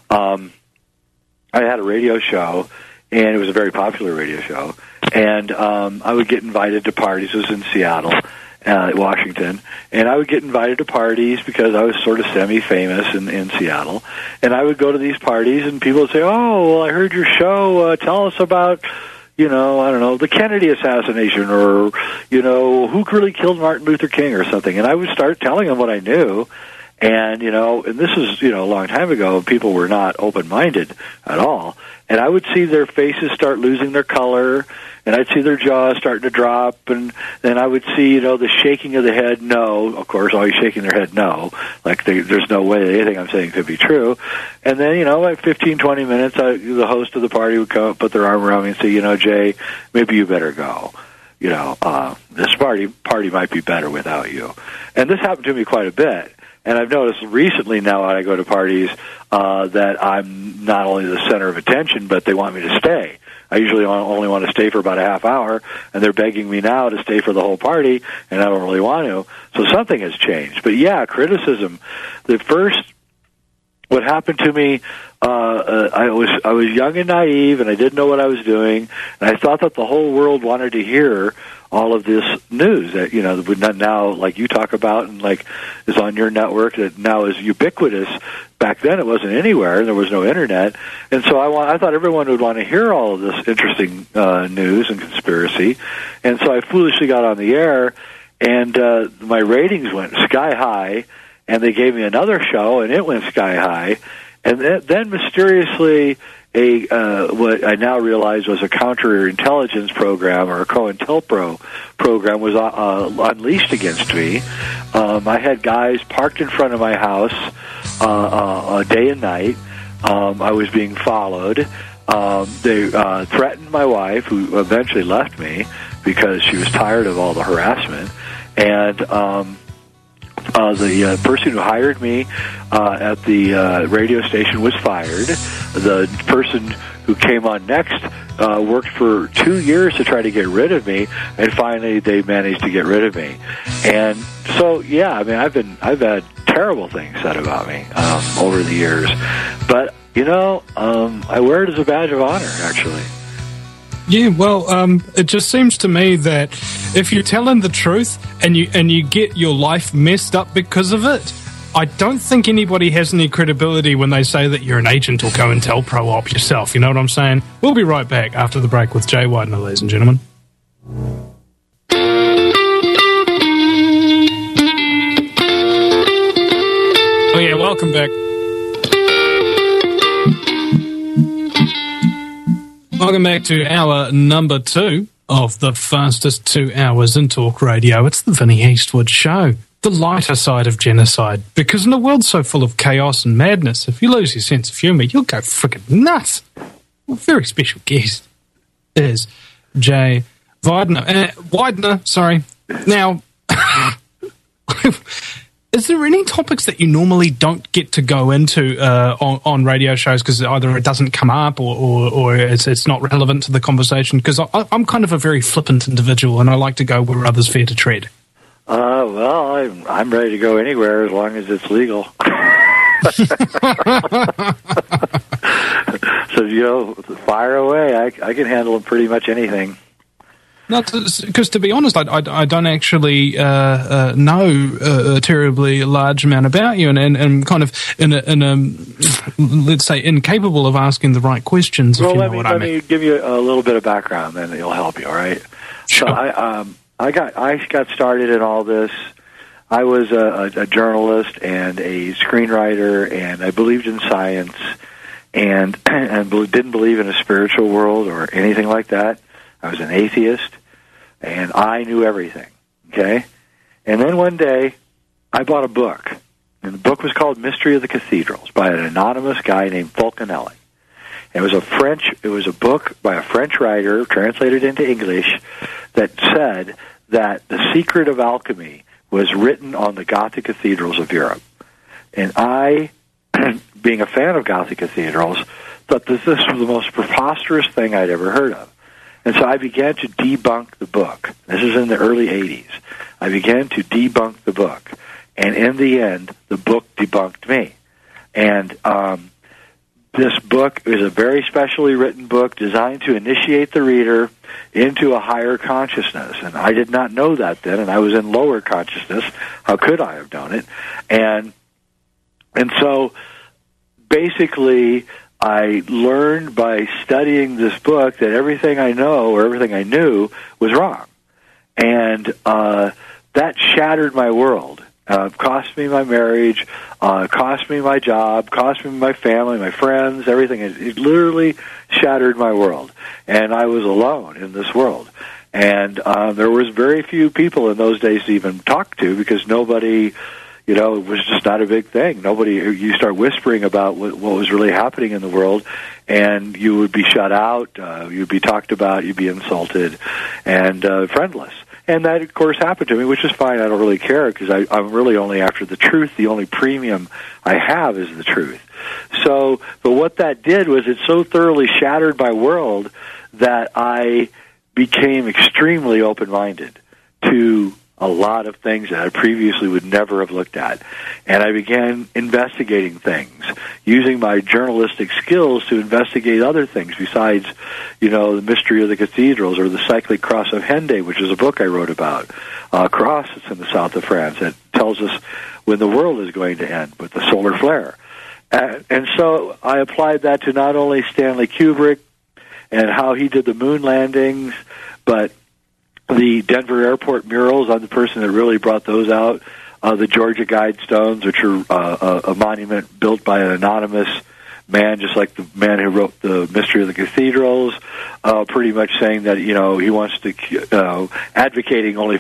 S2: I had a radio show, and it was a very popular radio show, and I would get invited to parties. It was in Seattle, Washington, and I would get invited to parties because I was sort of semi-famous in Seattle, and I would go to these parties, and people would say, "Oh, well, I heard your show. Tell us about, I don't know, the Kennedy assassination, or, who really killed Martin Luther King or something." And I would start telling them what I knew. And, and this is, a long time ago, people were not open-minded at all. And I would see their faces start losing their color, and I'd see their jaws starting to drop, and then I would see, the shaking of the head, no, of course, always shaking their head, no, like there's no way that anything I'm saying could be true. And then, like 15, 20 minutes, the host of the party would come up, put their arm around me and say, Jay, maybe you better go. This party might be better without you. And this happened to me quite a bit. And I've noticed recently now when I go to parties that I'm not only the center of attention, but they want me to stay. I usually only want to stay for about a half hour, and they're begging me now to stay for the whole party, and I don't really want to. So something has changed. But yeah, criticism. What happened to me, I was young and naive, and I didn't know what I was doing, and I thought that the whole world wanted to hear all of this news that, now, like you talk about, and like is on your network, that now is ubiquitous. Back then it wasn't anywhere, there was no internet, and so I thought everyone would want to hear all of this interesting news and conspiracy, and so I foolishly got on the air, and my ratings went sky high, and they gave me another show, and it went sky high, and then mysteriously what I now realize was a counterintelligence program, or a COINTELPRO program, was unleashed against me. I had guys parked in front of my house day and night. I was being followed. They threatened my wife, who eventually left me because she was tired of all the harassment. And the person who hired me at the radio station was fired. The person who came on next worked for 2 years to try to get rid of me, and finally they managed to get rid of me. And so, yeah, I mean, I've had terrible things said about me over the years, but I wear it as a badge of honor, actually.
S1: Yeah, well, it just seems to me that if you're telling the truth and you get your life messed up because of it, I don't think anybody has any credibility when they say that you're an agent or COINTELPRO-op yourself. You know what I'm saying? We'll be right back after the break with Jay Weidner, ladies and gentlemen. Oh yeah, welcome back. Welcome back to hour number 2 of the fastest 2 hours in talk radio. It's the Vinnie Eastwood Show, the lighter side of genocide. Because in a world so full of chaos and madness, if you lose your sense of humour, you'll go freaking nuts. A very special guest is Jay Weidner. Sorry. Now, is there any topics that you normally don't get to go into on radio shows because either it doesn't come up or it's not relevant to the conversation? Because I'm kind of a very flippant individual and I like to go where others fear to tread.
S2: Well, I'm ready to go anywhere as long as it's legal. So, fire away. I can handle pretty much anything.
S1: Because to be honest, I don't actually know a terribly large amount about you, and kind of in a let's say incapable of asking the right questions.
S2: Well,
S1: if you know what I mean.
S2: Let me give you a little bit of background, then it'll help you. All right.
S1: Sure.
S2: So I got started in all this. I was a journalist and a screenwriter, and I believed in science, and didn't believe in a spiritual world or anything like that. I was an atheist, and I knew everything, okay? And then one day, I bought a book, and the book was called Mystery of the Cathedrals by an anonymous guy named Fulcanelli. It was a book by a French writer, translated into English, that said that the secret of alchemy was written on the Gothic cathedrals of Europe. And I, being a fan of Gothic cathedrals, thought this was the most preposterous thing I'd ever heard of. And so I began to debunk the book. This is in the early 80s. I began to debunk the book. And in the end, the book debunked me. And this book is a very specially written book designed to initiate the reader into a higher consciousness. And I did not know that then, and I was in lower consciousness. How could I have known it? And so basically, I learned by studying this book that everything I know or everything I knew was wrong. And that shattered my world. Cost me my marriage, cost me my job, cost me my family, my friends, everything. It literally shattered my world. And I was alone in this world. And there was very few people in those days to even talk to because nobody... it was just not a big thing. You start whispering about what was really happening in the world, and you would be shut out, you'd be talked about, you'd be insulted, and friendless. And that, of course, happened to me, which is fine. I don't really care because I'm really only after the truth. The only premium I have is the truth. So, but what that did was it so thoroughly shattered my world that I became extremely open-minded to a lot of things that I previously would never have looked at. And I began investigating things, using my journalistic skills to investigate other things besides, the Mystery of the Cathedrals or the Cyclic Cross of Henday, which is a book I wrote about, a cross that's in the south of France that tells us when the world is going to end with the solar flare. And so I applied that to not only Stanley Kubrick and how he did the moon landings, but the Denver airport murals. I'm the person that really brought those out. The Georgia Guidestones, which are a monument built by an anonymous man, just like the man who wrote the Mystery of the Cathedrals, pretty much saying that, he wants to, advocating only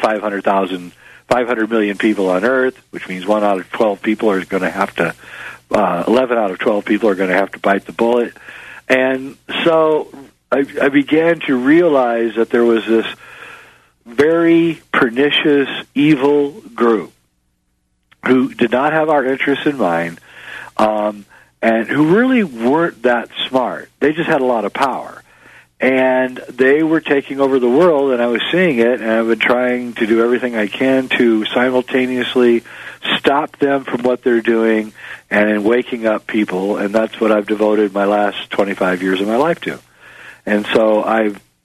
S2: 500 million people on Earth, which means 1 out of 12 people are going to have to, 11 out of 12 people are going to have to bite the bullet. And so I began to realize that there was this very pernicious, evil group who did not have our interests in mind, and who really weren't that smart. They just had a lot of power. And they were taking over the world, and I was seeing it, and I've been trying to do everything I can to simultaneously stop them from what they're doing and in waking up people, and that's what I've devoted my last 25 years of my life to. And so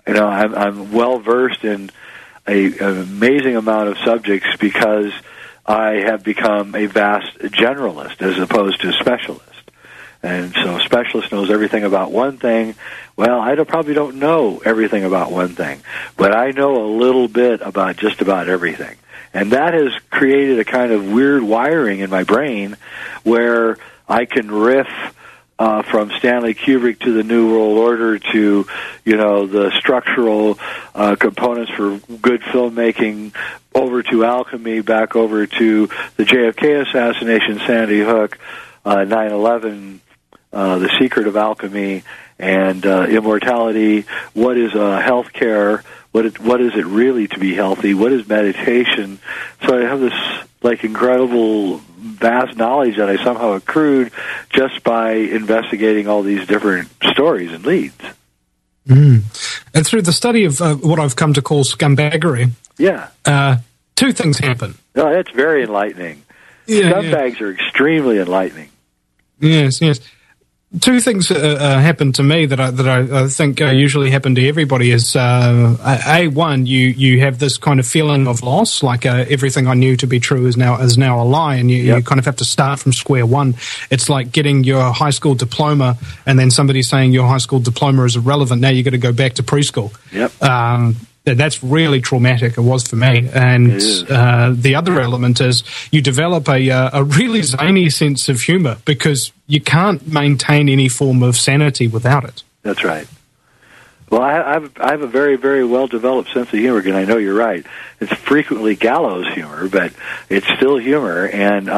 S2: I'm well versed in an amazing amount of subjects because I have become a vast generalist as opposed to a specialist. And so a specialist knows everything about one thing. Well, I probably don't know everything about one thing, but I know a little bit about just about everything. And that has created a kind of weird wiring in my brain where I can riff from Stanley Kubrick to the New World Order to, the structural components for good filmmaking, over to alchemy, back over to the JFK assassination, Sandy Hook, 9/11, The Secret of Alchemy, and immortality. What is healthcare? What is it really to be healthy? What is meditation? So I have this incredible vast knowledge that I somehow accrued just by investigating all these different stories and leads.
S1: And through the study of what I've come to call scumbaggery, two things happen.
S2: Oh, that's very enlightening. Scumbags are extremely enlightening.
S1: Yes. Two things happen to me that I think usually happen to everybody is one, you have this kind of feeling of loss, like everything I knew to be true is now a lie, and you kind of have to start from square one. It's like getting your high school diploma and then somebody saying your high school diploma is irrelevant. Now you got to go back to preschool. That's really traumatic. It was for me. And the other element is you develop a really zany sense of humor because you can't maintain any form of sanity without it.
S2: That's right. Well, I have a very, very well-developed sense of humor, and I know you're right. It's frequently gallows humor, but it's still humor. And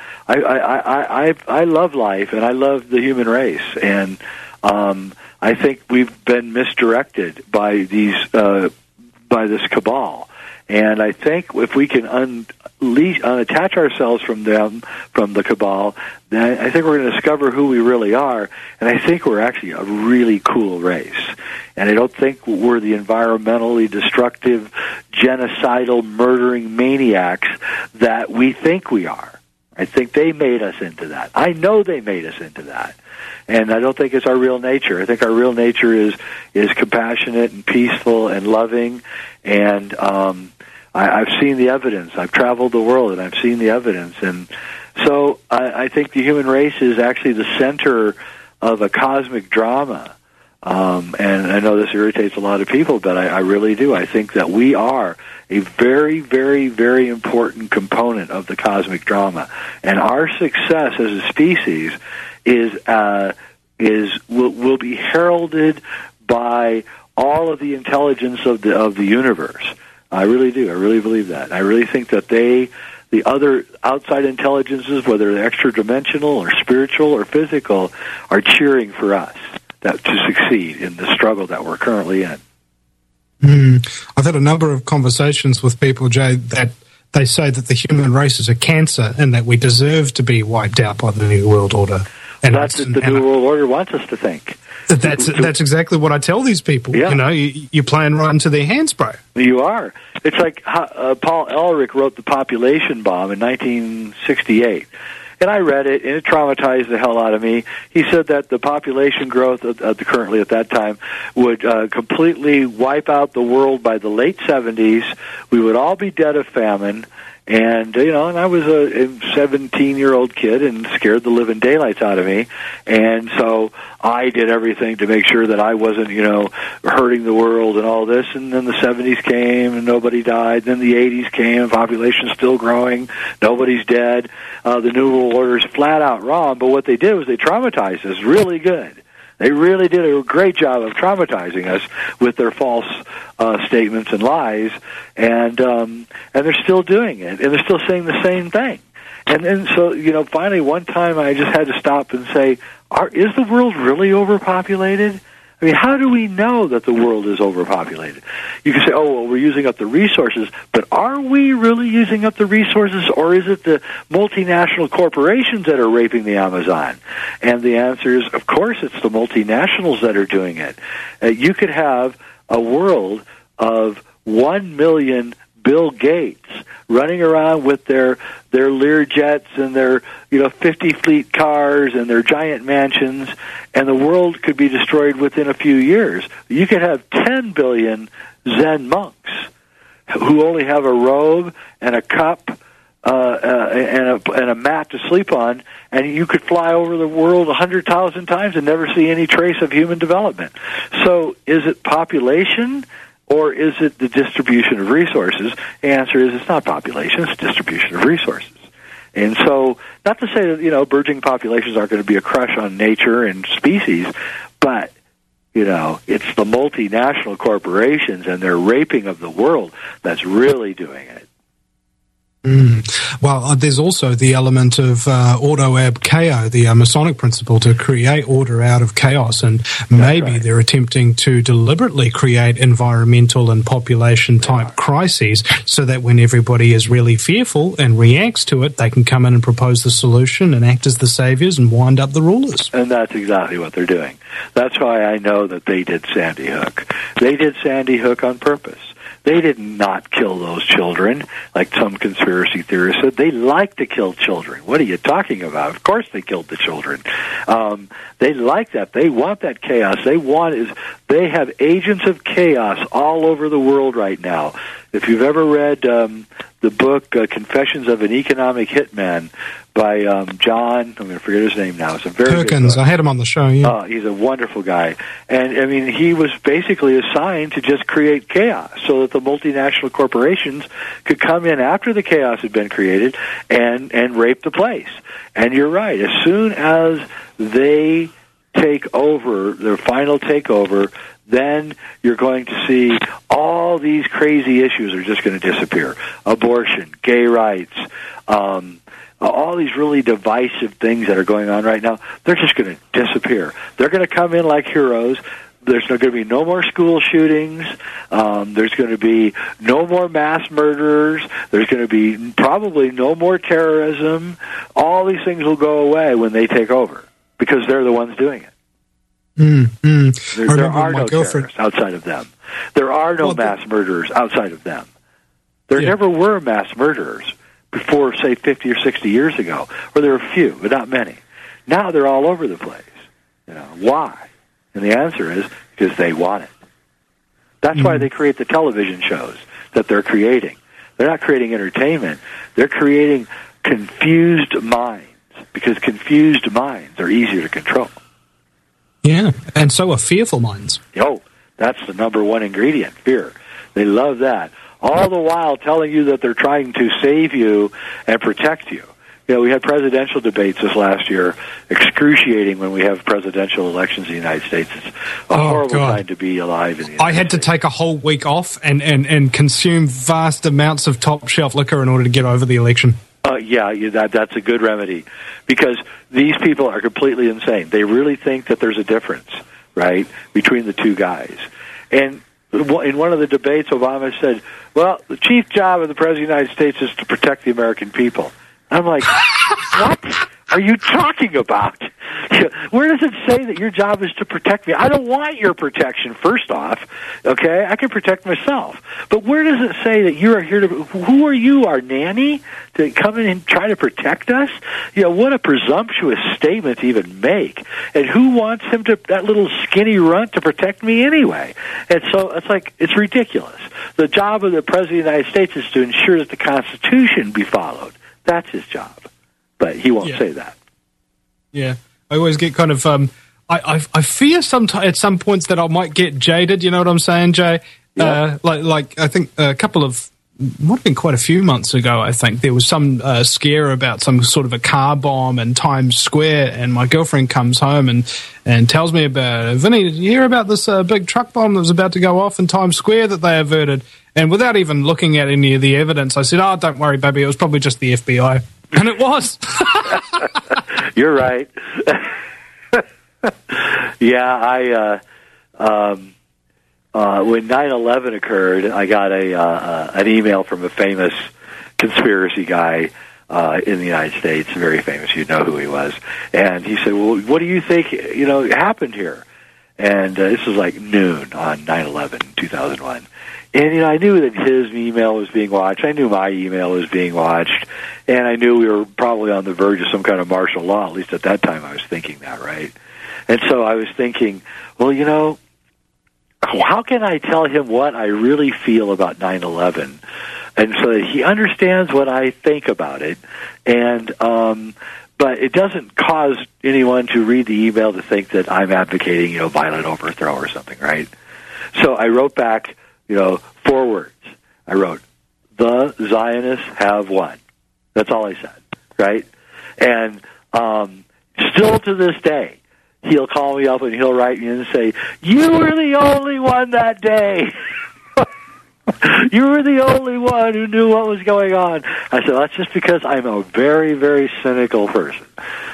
S2: I love life, and I love the human race. And I think we've been misdirected by by this cabal. And I think if we can unattach ourselves from them, from the cabal, then I think we're going to discover who we really are. And I think we're actually a really cool race. And I don't think we're the environmentally destructive, genocidal, murdering maniacs that we think we are. I think they made us into that. I know they made us into that. And I don't think it's our real nature. I think our real nature is compassionate and peaceful and loving. And I've seen the evidence. I've traveled the world and I've seen the evidence. And so I think the human race is actually the center of a cosmic drama. And I know this irritates a lot of people, but I really do. I think that we are a very, very, very important component of the cosmic drama. And our success as a species will be heralded by all of the intelligence of the universe. I really do. I really believe that. I really think that the other outside intelligences, whether they're extra-dimensional or spiritual or physical, are cheering for us to succeed in the struggle that we're currently in.
S1: I've had a number of conversations with people, Jay, that they say that the human race is a cancer and that we deserve to be wiped out by the New World Order. And
S2: that's what the New World Order wants us to think.
S1: That's exactly what I tell these people. Yeah. You're playing right into their hands, bro.
S2: You are. It's like Paul Ehrlich wrote The Population Bomb in 1968. And I read it, and it traumatized the hell out of me. He said that the population growth currently at that time would completely wipe out the world by the late 70s. We would all be dead of famine. And, and I was a 17-year-old kid and scared the living daylights out of me. And so I did everything to make sure that I wasn't, hurting the world and all this. And then the 70s came and nobody died. Then the 80s came, population's still growing, nobody's dead. The New World Order is flat out wrong, but what they did was they traumatized us really good. They really did a great job of traumatizing us with their false statements and lies, and they're still doing it, and they're still saying the same thing. And then, so, finally one time I just had to stop and say, is the world really overpopulated? I mean, how do we know that the world is overpopulated? You can say, we're using up the resources, but are we really using up the resources, or is it the multinational corporations that are raping the Amazon? And the answer is, of course, it's the multinationals that are doing it. You could have a world of 1 million Bill Gates running around with their Learjets and their 50 fleet cars and their giant mansions, and the world could be destroyed within a few years. You could have 10 billion Zen monks who only have a robe and a cup and a mat to sleep on, and you could fly over the world 100,000 times and never see any trace of human development. So is it population, or is it the distribution of resources? The answer is it's not population, it's distribution of resources. And so, not to say that, burgeoning populations aren't going to be a crush on nature and species, but, it's the multinational corporations and their raping of the world that's really doing it.
S1: Well, there's also the element of auto ab chaos, the Masonic principle to create order out of chaos, and maybe they're attempting to deliberately create environmental and population type crises so that when everybody is really fearful and reacts to it, they can come in and propose the solution and act as the saviors and wind up the rulers.
S2: And that's exactly what they're doing. That's why I know that they did Sandy Hook. They did Sandy Hook on purpose. They did not kill those children, like some conspiracy theorists said. They like to kill children. What are you talking about? Of course they killed the children. They like that. They want that chaos. They have agents of chaos all over the world right now. If you've ever read the book Confessions of an Economic Hitman by John, I'm going to forget his name now. It's a very
S1: Perkins. I had him on the show. Yeah.
S2: He's a wonderful guy, and I mean he was basically assigned to just create chaos so that the multinational corporations could come in after the chaos had been created and rape the place. And you're right. As soon as they take over, their final takeover, then you're going to see all these crazy issues are just going to disappear. Abortion, gay rights, all these really divisive things that are going on right now, they're just going to disappear. They're going to come in like heroes. There's going to be no more school shootings. There's going to be no more mass murderers. There's going to be probably no more terrorism. All these things will go away when they take over because they're the ones doing it. There are no terrorists outside of them. There are no mass murderers outside of them. There never were mass murderers before, say, 50 or 60 years ago, or there were a few, but not many. Now they're all over the place. Why? And the answer is because they want it. That's why they create the television shows that they're creating. They're not creating entertainment. They're creating confused minds, because confused minds are easier to control.
S1: Yeah, and so are fearful minds.
S2: That's the number one ingredient, fear. They love that. All the while telling you that they're trying to save you and protect you. We had presidential debates this last year, excruciating when we have presidential elections in the United States. It's a horrible time to be alive in the United States.
S1: I had to take a whole week off and consume vast amounts of top-shelf liquor in order to get over the election.
S2: That's a good remedy, because these people are completely insane. They really think that there's a difference, right, between the two guys. And in one of the debates, Obama said, well, the chief job of the President of the United States is to protect the American people. I'm like, what are you talking about? Where does it say that your job is to protect me? I don't want your protection, first off, okay? I can protect myself. But where does it say that you are here to... Who are you, our nanny, to come in and try to protect us? What a presumptuous statement to even make. And who wants him to, that little skinny runt, to protect me anyway? And so it's ridiculous. The job of the President of the United States is to ensure that the Constitution be followed. That's his job. But he won't say that.
S1: Yeah. I always get kind of, I fear at some points that I might get jaded, you know what I'm saying, Jay? Yeah. Like I think a couple of, might have been quite a few months ago, I think, there was some scare about some sort of a car bomb in Times Square, and my girlfriend comes home and tells me about it. Vinny, did you hear about this big truck bomb that was about to go off in Times Square that they averted? And without even looking at any of the evidence, I said, don't worry, baby, it was probably just the FBI. And it was.
S2: You're right. When 9/11 occurred, I got an email from a famous conspiracy guy in the United States, very famous. You know who he was. And he said, well, what do you think, happened here? And this was like noon on 9/11, 2001. And, I knew that his email was being watched. I knew my email was being watched. And I knew we were probably on the verge of some kind of martial law. At least at that time I was thinking that, right? And so I was thinking, well, how can I tell him what I really feel about 9/11? And so that he understands what I think about it. And, but it doesn't cause anyone to read the email to think that I'm advocating, violent overthrow or something, right? So I wrote back, 4 words. I wrote, "The Zionists have won." That's all I said, right? And still to this day, he'll call me up and he'll write me and say, "You were the only one that day." You were the only one who knew what was going on. I said, that's just because I'm a very, very cynical person.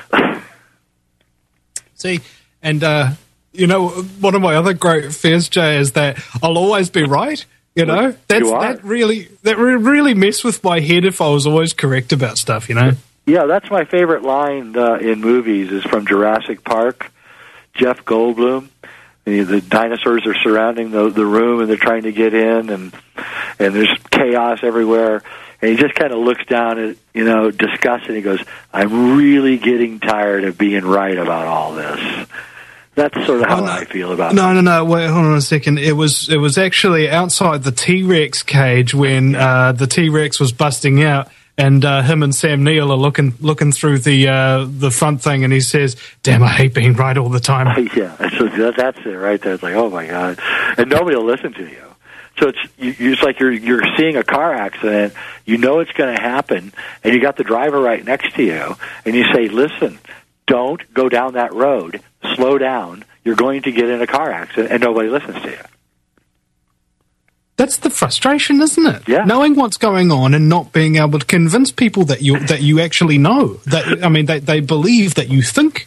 S1: See, and, one of my other great fears, Jay, is that I'll always be right. That really messed with my head if I was always correct about stuff,
S2: Yeah, that's my favorite line in movies is from Jurassic Park. Jeff Goldblum. The dinosaurs are surrounding the room, and they're trying to get in, and there's chaos everywhere. And he just kind of looks down at, disgusted, and he goes, "I'm really getting tired of being right about all this." That's sort of how I feel about it.
S1: No. Wait, hold on a second. It was actually outside the T-Rex cage when the T-Rex was busting out. And him and Sam Neill are looking through the front thing, and he says, "Damn, I hate being right all the time."
S2: Yeah, so that's it right there. It's like, oh my God, and nobody will listen to you. So it's like you're seeing a car accident. You know it's going to happen, and you got the driver right next to you, and you say, "Listen, don't go down that road. Slow down. You're going to get in a car accident," and nobody listens to you.
S1: That's the frustration, isn't it?
S2: Yeah.
S1: Knowing what's going on and not being able to convince people that you actually know. They believe that you think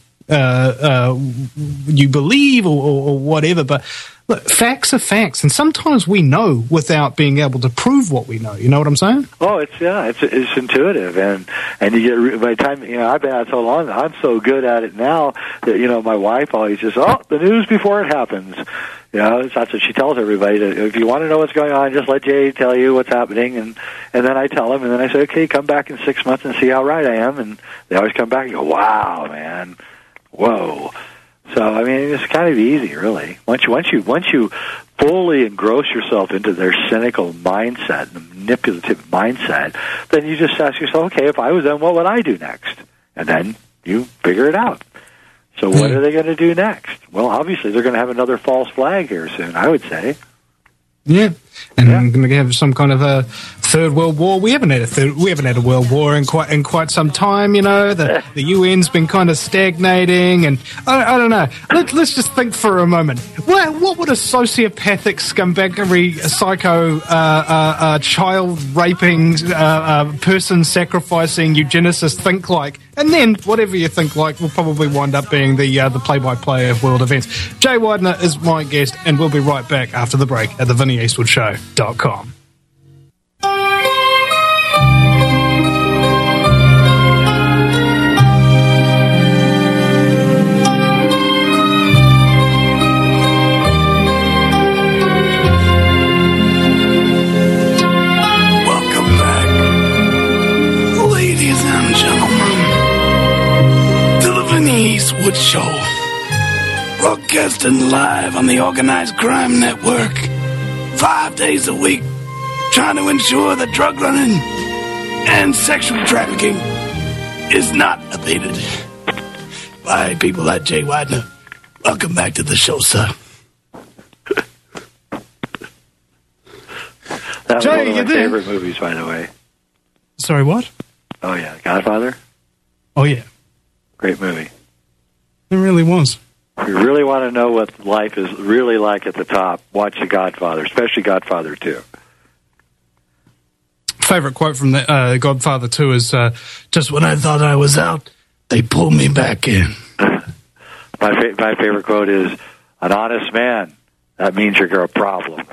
S1: you believe or whatever. But look, facts are facts, and sometimes we know without being able to prove what we know. You know what I'm saying?
S2: Oh, it's intuitive, and you get by the time I've been out so long, I'm so good at it now that my wife always says, "Oh, the news before it happens." That's what she tells everybody. If you want to know what's going on, just let Jay tell you what's happening, and then I tell them, and then I say, "Okay, come back in 6 months and see how right I am." And they always come back and go, "Wow, man, whoa." So it's kind of easy, really. Once you fully engross yourself into their cynical mindset, the manipulative mindset, then you just ask yourself, "Okay, if I was them, what would I do next?" And then you figure it out. So what are they going to do next? Well, obviously they're going to have another false flag here soon, I would say.
S1: Yeah, and we're going to have some kind of a third world war. We haven't had a world war in quite some time. The UN's been kind of stagnating, and I don't know. Let's just think for a moment. What would a sociopathic, scumbaggery, psycho, child raping, person sacrificing eugenicist think like? And then whatever you think like will probably wind up being the play-by-play of world events. Jay Weidner is my guest, and we'll be right back after the break at theVinnieEastwoodshow.com.
S5: Welcome back, ladies and gentlemen, to the Vinnie Eastwood Show, broadcasting live on the Organized Crime Network, 5 days a week, trying to ensure that drug running and sexual trafficking is not abated by people like Jay Weidner. Welcome back to the show, sir.
S2: That was
S1: Jay,
S2: one of my
S1: you there?
S2: favorite movies, by the way.
S1: Sorry, what?
S2: Oh, yeah, Godfather.
S1: Oh, yeah.
S2: Great movie.
S1: It really was.
S2: If you really want to know what life is really like at the top, watch The Godfather, especially Godfather 2.
S1: Favorite quote from the Godfather 2 is, just when I thought I was out, they pulled me back in.
S2: My favorite quote is, "An honest man, that means you're a problem."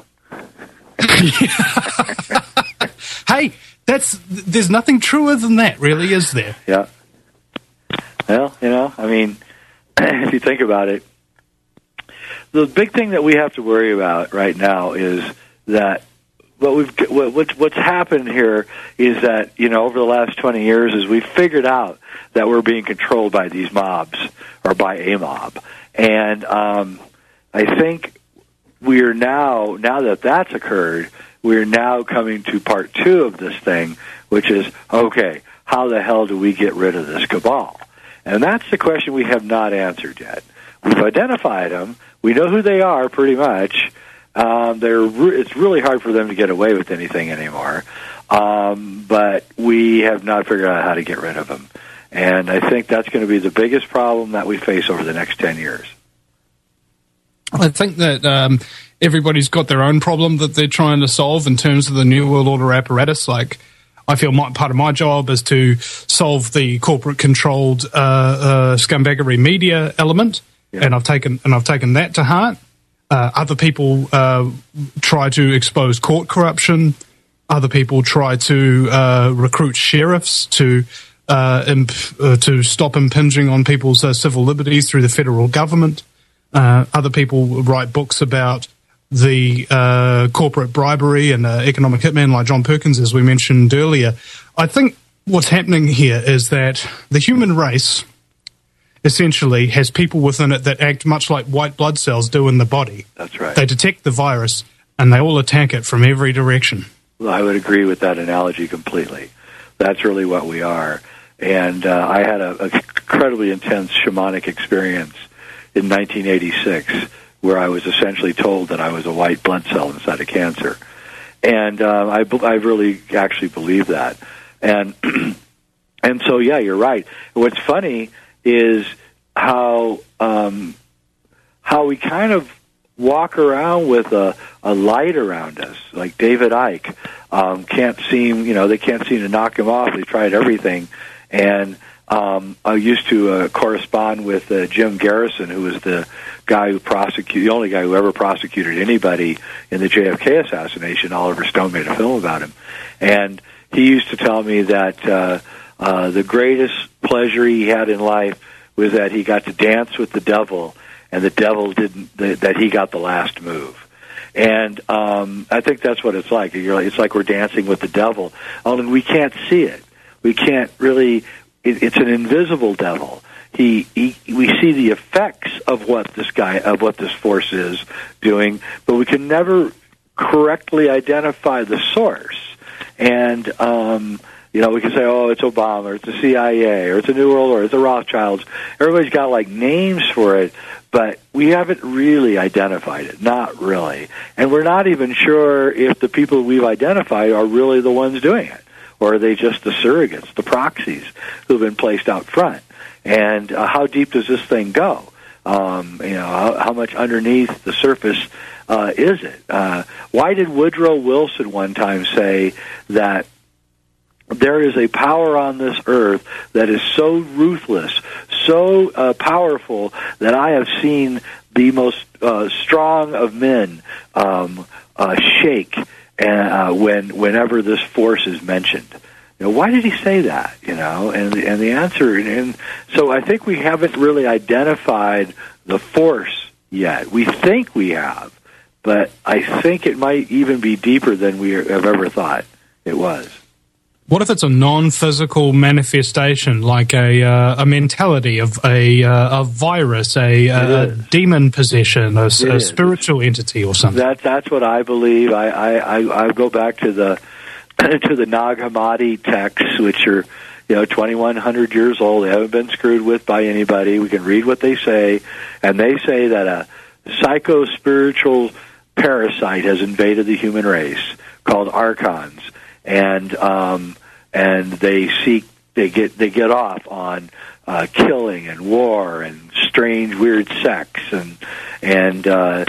S1: Hey, there's nothing truer than that, really, is there?
S2: Yeah. Well, if you think about it, the big thing that we have to worry about right now is that what's happened here is that, over the last 20 years is we've figured out that we're being controlled by these mobs or by a mob. And I think we're now that that's occurred, we're now coming to part 2 of this thing, which is, okay, how the hell do we get rid of this cabal? And that's the question we have not answered yet. We've identified them. We know who they are pretty much. It's really hard for them to get away with anything anymore. But we have not figured out how to get rid of them. And I think that's going to be the biggest problem that we face over the next 10 years.
S1: I think that everybody's got their own problem that they're trying to solve in terms of the New World Order apparatus. Like, I feel part of my job is to solve the corporate-controlled scumbaggery media element, and I've taken that to heart. Other people try to expose court corruption. Other people try to recruit sheriffs to stop impinging on people's civil liberties through the federal government. Other people write books about the corporate bribery and economic hitmen like John Perkins, as we mentioned earlier. I think what's happening here is that the human race essentially has people within it that act much like white blood cells do in the body.
S2: That's right.
S1: They detect the virus and they all attack it from every direction.
S2: Well, I would agree with that analogy completely. That's really what we are. And I had an incredibly intense shamanic experience in 1986 where I was essentially told that I was a white blood cell inside of cancer. And I really actually believe that. And and so, yeah, you're right. What's funny is how we kind of walk around with a light around us, like David Icke. They can't seem to knock him off. They tried everything. And I used to correspond with Jim Garrison, who was the only guy who ever prosecuted anybody in the JFK assassination. Oliver Stone made a film about him. And he used to tell me that the greatest pleasure he had in life was that he got to dance with the devil, and the devil that he got the last move. And I think that's what it's like. It's like we're dancing with the devil, only we can't see it. We can't really. It's an invisible devil. We see the effects of what this force is doing, but we can never correctly identify the source. And we can say, oh, it's Obama, or it's the CIA, or it's the New World Order, it's the Rothschilds. Everybody's got like names for it, but we haven't really identified it. Not really. And we're not even sure if the people we've identified are really the ones doing it, or are they just the surrogates, the proxies who've been placed out front. And how deep does this thing go? How much underneath the surface is it? Why did Woodrow Wilson one time say that there is a power on this earth that is so ruthless, so powerful, that I have seen the most strong of men shake whenever this force is mentioned? Why did he say that? And the answer, and so I think we haven't really identified the force yet. We think we have, but I think it might even be deeper than we have ever thought it was.
S1: What if it's a non-physical manifestation, like a mentality of a virus, a demon possession, a spiritual entity, or something? That's
S2: what I believe. I go back to the Nag Hammadi texts, which are 2,100 years old. They haven't been screwed with by anybody. We can read what they say, and they say that a psycho-spiritual parasite has invaded the human race called archons, and they get off on killing and war and strange, weird sex, and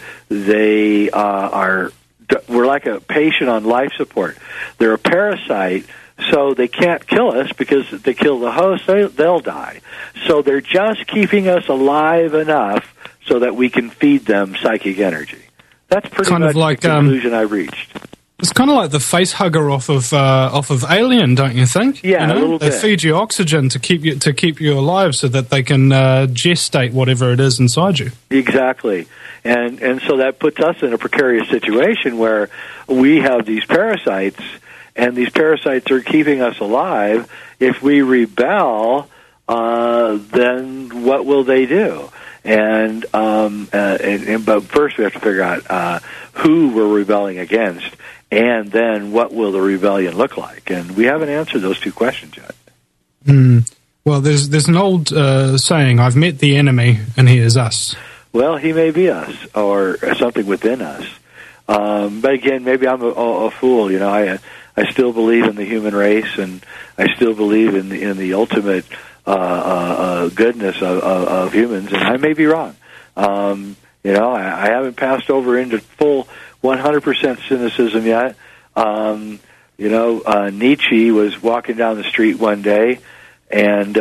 S2: we're like a patient on life support. They're a parasite, so they can't kill us, because if they kill the host, they'll die. So they're just keeping us alive enough so that we can feed them psychic energy. That's pretty much the conclusion I reached.
S1: It's kind of like the face hugger off of Alien, don't you think?
S2: Yeah,
S1: you know?
S2: a little
S1: they
S2: bit.
S1: feed you oxygen to keep you alive, so that they can gestate whatever it is inside you.
S2: Exactly, and so that puts us in a precarious situation where we have these parasites, and these parasites are keeping us alive. If we rebel, then what will they do? But first we have to figure out who we're rebelling against, and then what will the rebellion look like? And we haven't answered those two questions yet.
S1: Well, there's an old saying, I've met the enemy, and he is us.
S2: Well, he may be us, or something within us. But again, maybe I'm a fool. You know, I still believe in the human race, and I still believe in the ultimate goodness of humans, and I may be wrong. You know, I haven't passed over into full 100% cynicism yet. You know, Nietzsche was walking down the street one day, and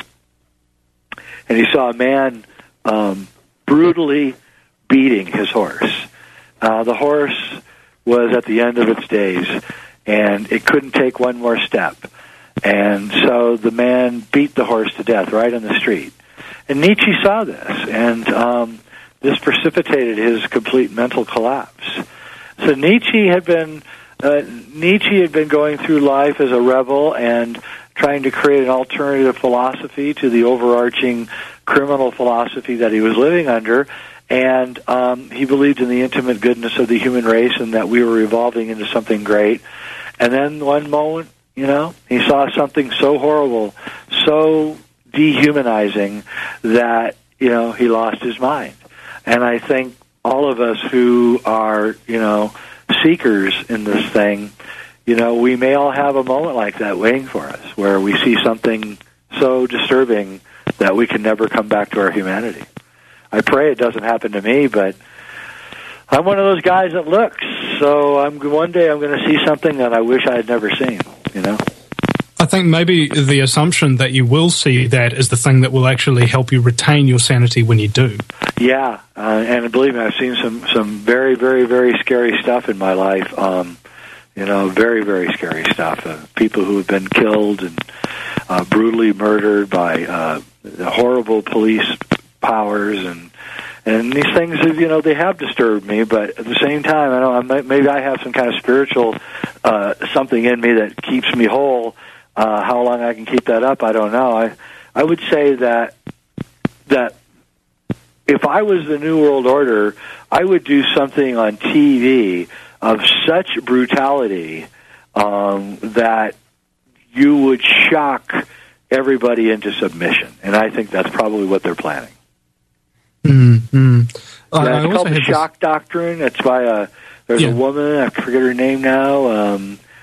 S2: he saw a man brutally beating his horse. The horse was at the end of its days, and it couldn't take one more step. And so the man beat the horse to death right on the street. And Nietzsche saw this, and this precipitated his complete mental collapse. So Nietzsche had been going through life as a rebel and trying to create an alternative philosophy to the overarching criminal philosophy that he was living under. And he believed in the intimate goodness of the human race and that we were evolving into something great. And then one moment, you know, he saw something so horrible, so dehumanizing that, you know, he lost his mind. And I think all of us who are, you know, seekers in this thing, you know, we may all have a moment like that waiting for us, where we see something so disturbing that we can never come back to our humanity. I pray it doesn't happen to me, but I'm one of those guys that looks. So one day I'm going to see something that I wish I had never seen, you know?
S1: I think maybe the assumption that you will see that is the thing that will actually help you retain your sanity when you do.
S2: Yeah, and believe me, I've seen some very, very, very scary stuff in my life. You know, very, very scary stuff. People who have been killed and brutally murdered by horrible police powers, and these things, you know, they have disturbed me. But at the same time, I don't. Maybe I have some kind of spiritual something in me that keeps me whole. How long I can keep that up, I don't know. I would say that if I was the New World Order, I would do something on TV of such brutality that you would shock everybody into submission. And I think that's probably what they're planning.
S1: Mm-hmm.
S2: Yeah, it's called the Shock Doctrine. It's by there's a woman, I forget her name now.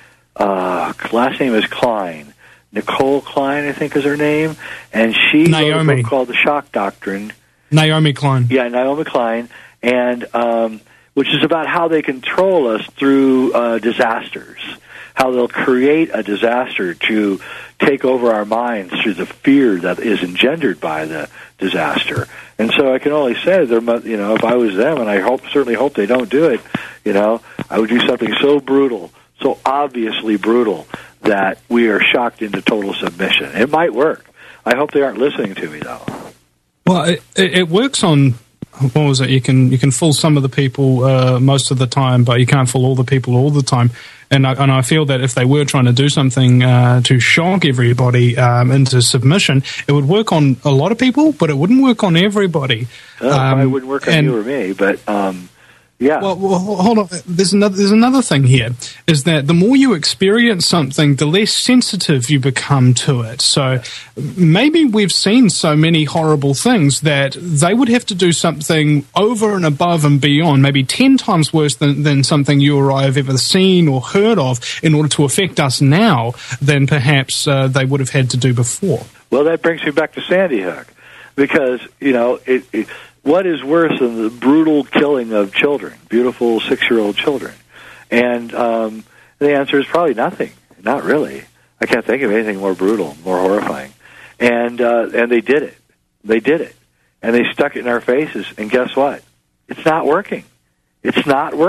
S2: Last name is Klein. Nicole Klein, I think, is her name. And she wrote a book called The Shock Doctrine.
S1: Naomi Klein.
S2: Yeah, Naomi Klein. And which is about how they control us through disasters, how they'll create a disaster to take over our minds through the fear that is engendered by the disaster. And so I can only say, you know, if I was them, and I certainly hope they don't do it, you know, I would do something so brutal, so obviously brutal, that we are shocked into total submission. It might work. I hope they aren't listening to me, though.
S1: Well, it works on, what was it? You can fool some of the people most of the time, but you can't fool all the people all the time. And I feel that if they were trying to do something to shock everybody into submission, it would work on a lot of people, but it wouldn't work on everybody.
S2: It wouldn't work on you or me, but yeah.
S1: Well, hold on. There's another thing here, is that the more you experience something, the less sensitive you become to it. So maybe we've seen so many horrible things that they would have to do something over and above and beyond, maybe 10 times worse than something you or I have ever seen or heard of, in order to affect us now than perhaps they would have had to do before.
S2: Well, that brings me back to Sandy Hook, because, you know, what is worse than the brutal killing of children, beautiful 6-year-old children? And the answer is probably nothing. Not really. I can't think of anything more brutal, more horrifying. And they did it. They did it. And they stuck it in our faces. And guess what? It's not working. It's not working.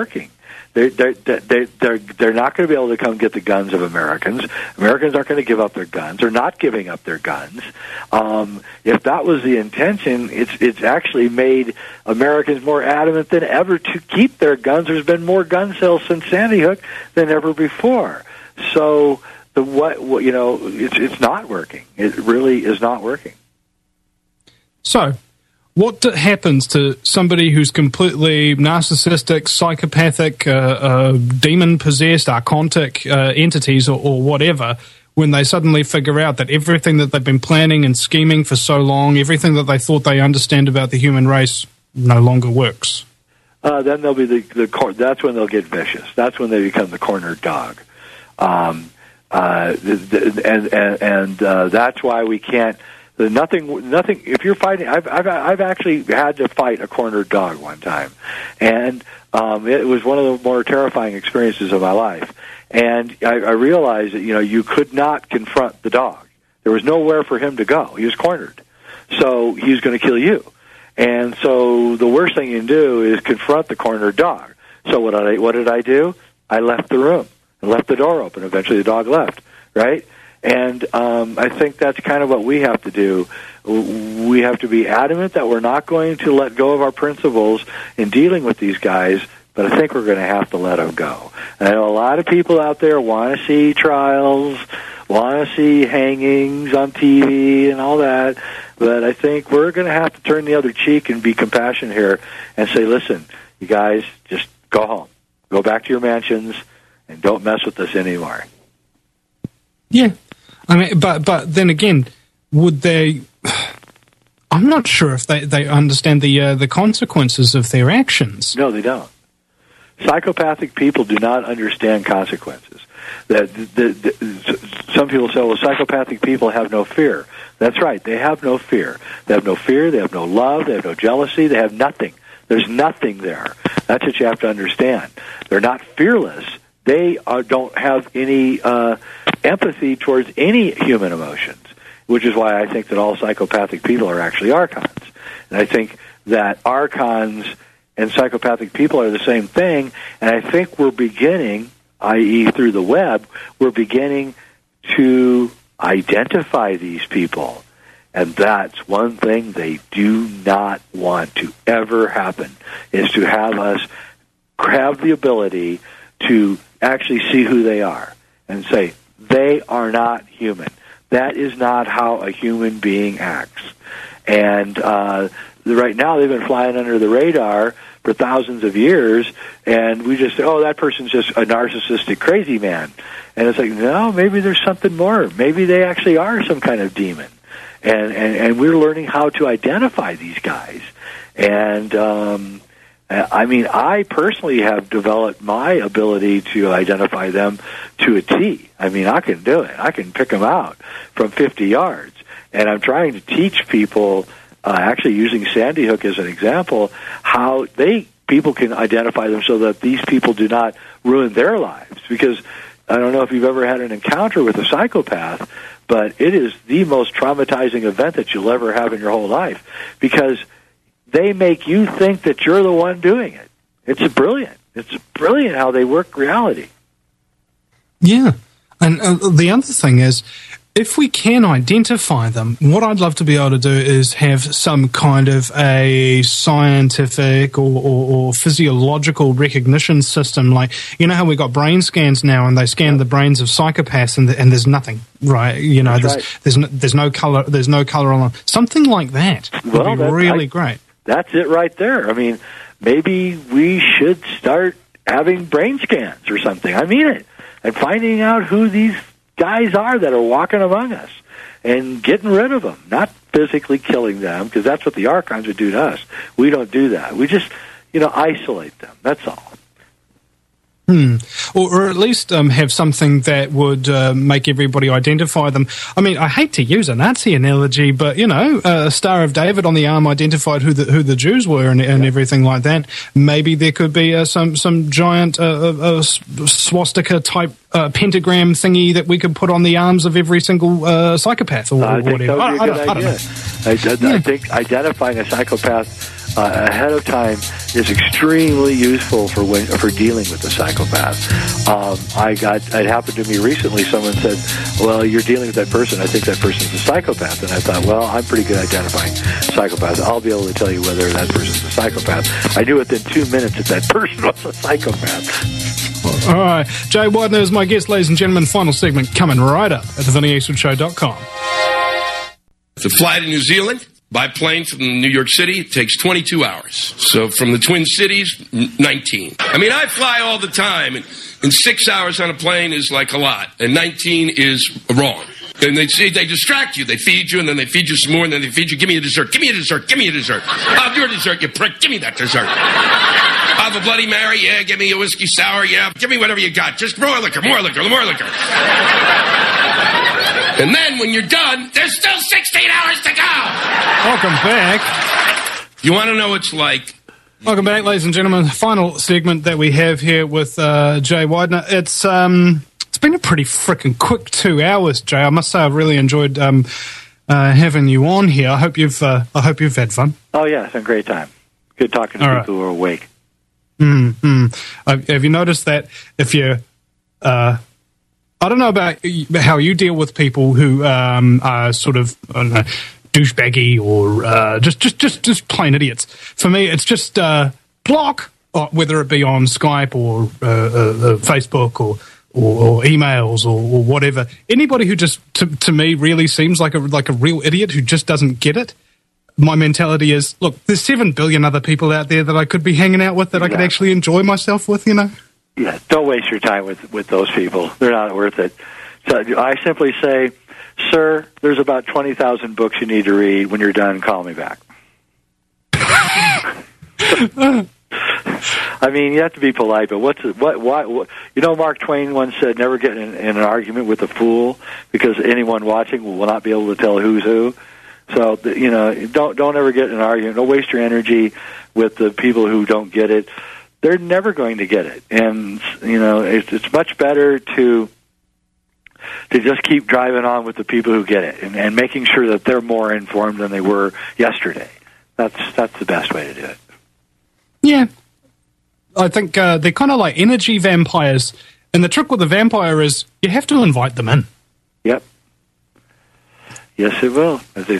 S2: They're not going to be able to come get the guns of Americans. Americans aren't going to give up their guns. They're not giving up their guns. If that was the intention, it's actually made Americans more adamant than ever to keep their guns. There's been more gun sales since Sandy Hook than ever before. So it's not working. It really is not working.
S1: So, what happens to somebody who's completely narcissistic, psychopathic, demon-possessed, archontic entities or whatever when they suddenly figure out that everything that they've been planning and scheming for so long, everything that they thought they understand about the human race no longer works?
S2: Then they'll be that's when they'll get vicious. That's when they become the cornered dog. And that's why we can't. Nothing. If you're fighting, I've actually had to fight a cornered dog one time, and it was one of the more terrifying experiences of my life. And I realized that you could not confront the dog. There was nowhere for him to go. He was cornered, so he was going to kill you. And so the worst thing you can do is confront the cornered dog. So what did I do? I left the room and left the door open. Eventually, the dog left. Right. And I think that's kind of what we have to do. We have to be adamant that we're not going to let go of our principles in dealing with these guys, but I think we're going to have to let them go. And I know a lot of people out there want to see trials, want to see hangings on TV and all that, but I think we're going to have to turn the other cheek and be compassionate here and say, listen, you guys, just go home. Go back to your mansions and don't mess with us anymore.
S1: Yeah. I mean, but then again, would they? I'm not sure if they understand the consequences of their actions.
S2: No, they don't. Psychopathic people do not understand consequences. Some people say, well, psychopathic people have no fear. That's right. They have no fear. They have no fear. They have no love. They have no jealousy. They have nothing. There's nothing there. That's what you have to understand. They're not fearless. They don't have any empathy towards any human emotions, which is why I think that all psychopathic people are actually archons. And I think that archons and psychopathic people are the same thing, and I think we're beginning, i.e. through the web, we're beginning to identify these people. And that's one thing they do not want to ever happen, is to have us have the ability to actually see who they are and say, they are not human. That is not how a human being acts. And right now they've been flying under the radar for thousands of years, and we just say, oh, that person's just a narcissistic crazy man. And it's like, no, maybe there's something more. Maybe they actually are some kind of demon. And we're learning how to identify these guys. And I mean, I personally have developed my ability to identify them to a T. I mean, I can do it. I can pick them out from 50 yards. And I'm trying to teach people, actually using Sandy Hook as an example, how people can identify them so that these people do not ruin their lives. Because I don't know if you've ever had an encounter with a psychopath, but it is the most traumatizing event that you'll ever have in your whole life, because they make you think that you're the one doing it. It's brilliant. It's brilliant how they work reality.
S1: Yeah. And the other thing is, if we can identify them, what I'd love to be able to do is have some kind of a scientific or physiological recognition system. Like, you know how we got brain scans now, and they scan the brains of psychopaths, and there's nothing, right? You know, there's no color on them. Something like that would be really great.
S2: That's it right there. I mean, maybe we should start having brain scans or something. I mean it. And finding out who these guys are that are walking among us and getting rid of them, not physically killing them, because that's what the archons would do to us. We don't do that. We just, isolate them. That's all.
S1: Or at least have something that would make everybody identify them. I mean, I hate to use a Nazi analogy, but, Star of David on the arm identified who the Jews were and everything like that. Maybe there could be some giant swastika-type pentagram thingy that we could put on the arms of every single psychopath or whatever.
S2: I think that would be a good idea. I think identifying a psychopath ahead of time is extremely useful for dealing with a psychopath. It happened to me recently. Someone said, well, you're dealing with that person. I think that person's a psychopath. And I thought, well, I'm pretty good at identifying psychopaths. I'll be able to tell you whether that person's a psychopath. I knew within 2 minutes that that person was a psychopath.
S1: All right. Jay Weidner is my guest, ladies and gentlemen. Final segment coming right up at theVinnyEastwoodShow.com.
S6: To fly to New Zealand by plane from New York City, it takes 22 hours. So from the Twin Cities, 19. I mean, I fly all the time, and 6 hours on a plane is like a lot, and 19 is wrong. And they distract you. They feed you, and then they feed you some more, and then they feed you. Give me a dessert. Give me a dessert. Give me a dessert. I'll have your dessert, you prick. Give me that dessert. I'll have a Bloody Mary. Yeah, give me a whiskey sour. Yeah, give me whatever you got. Just more liquor, more liquor, more liquor. And then when you're done, there's still 16 hours to go.
S1: Welcome back.
S6: You want to know what it's like?
S1: Welcome back, ladies and gentlemen. Final segment that we have here with Jay Weidner. It's been a pretty freaking quick 2 hours, Jay. I must say I've really enjoyed having you on here. I hope you've had fun.
S2: Oh yeah, it's been a great time. Good talking to people who are awake.
S1: Have you noticed that if you're I don't know about how you deal with people who are sort of, I don't know, douchebaggy or just plain idiots. For me, it's just block, whether it be on Skype or Facebook or emails or whatever. Anybody who just to me really seems like a real idiot who just doesn't get it. My mentality is, look, there's 7 billion other people out there that I could be hanging out with that I could actually enjoy myself with, you know.
S2: Yeah, don't waste your time with those people. They're not worth it. So I simply say, sir, there's about 20,000 books you need to read. When you're done, call me back. I mean, you have to be polite, but why? You know, Mark Twain once said, never get in an argument with a fool, because anyone watching will not be able to tell who's who. So, you know, don't ever get in an argument. Don't waste your energy with the people who don't get it. They're never going to get it. And, you know, it's much better to just keep driving on with the people who get it and making sure that they're more informed than they were yesterday. That's the best way to do it.
S1: Yeah. I think they're kind of like energy vampires. And the trick with the vampire is you have to invite them in.
S2: Yep. Yes, it will.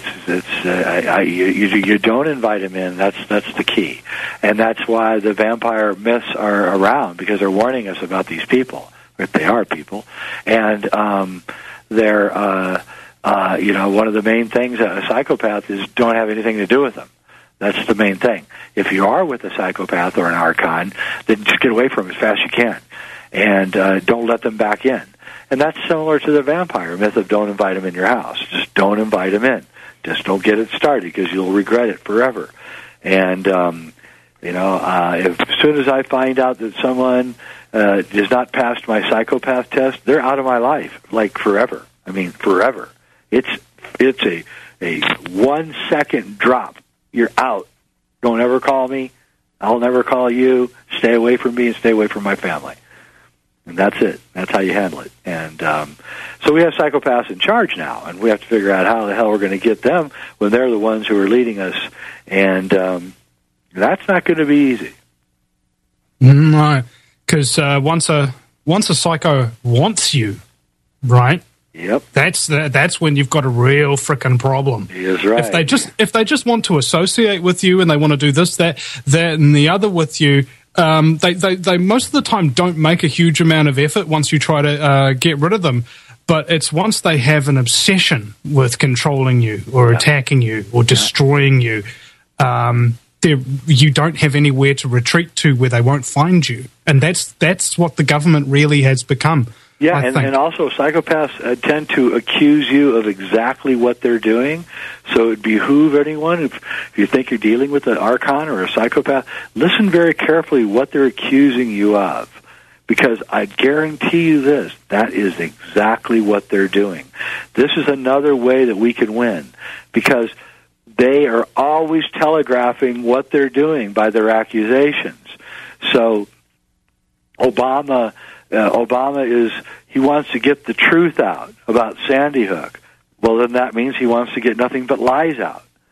S2: You don't invite them in. That's the key, and that's why the vampire myths are around, because they're warning us about these people, if they are people, and they're you know, one of the main things a psychopath is don't have anything to do with them. That's the main thing. If you are with a psychopath or an archon, then just get away from them as fast as you can, and don't let them back in. And that's similar to the vampire myth of don't invite them in your house. Just don't invite them in. Just don't get it started, because you'll regret it forever. And, you know, as soon as I find out that someone does not pass my psychopath test, they're out of my life, like forever. I mean, forever. It's a 1 second drop. You're out. Don't ever call me. I'll never call you. Stay away from me and stay away from my family. And that's it. That's how you handle it. And so we have psychopaths in charge now, and we have to figure out how the hell we're going to get them when they're the ones who are leading us. And that's not going to be easy.
S1: No, because once a psycho wants you, right?
S2: Yep.
S1: That's when you've got a real frickin' problem.
S2: He is right.
S1: If they just want to associate with you and they want to do this, that, and the other with you. They most of the time don't make a huge amount of effort once you try to get rid of them, but it's once they have an obsession with controlling you or attacking you or destroying you, you don't have anywhere to retreat to where they won't find you, and that's what the government really has become.
S2: Yeah, and also psychopaths tend to accuse you of exactly what they're doing. So it behoove anyone, if you think you're dealing with an archon or a psychopath, listen very carefully what they're accusing you of. Because I guarantee you this, that is exactly what they're doing. This is another way that we can win. Because they are always telegraphing what they're doing by their accusations. So Obama he wants to get the truth out about Sandy Hook. Well, then that means he wants to get nothing but lies out.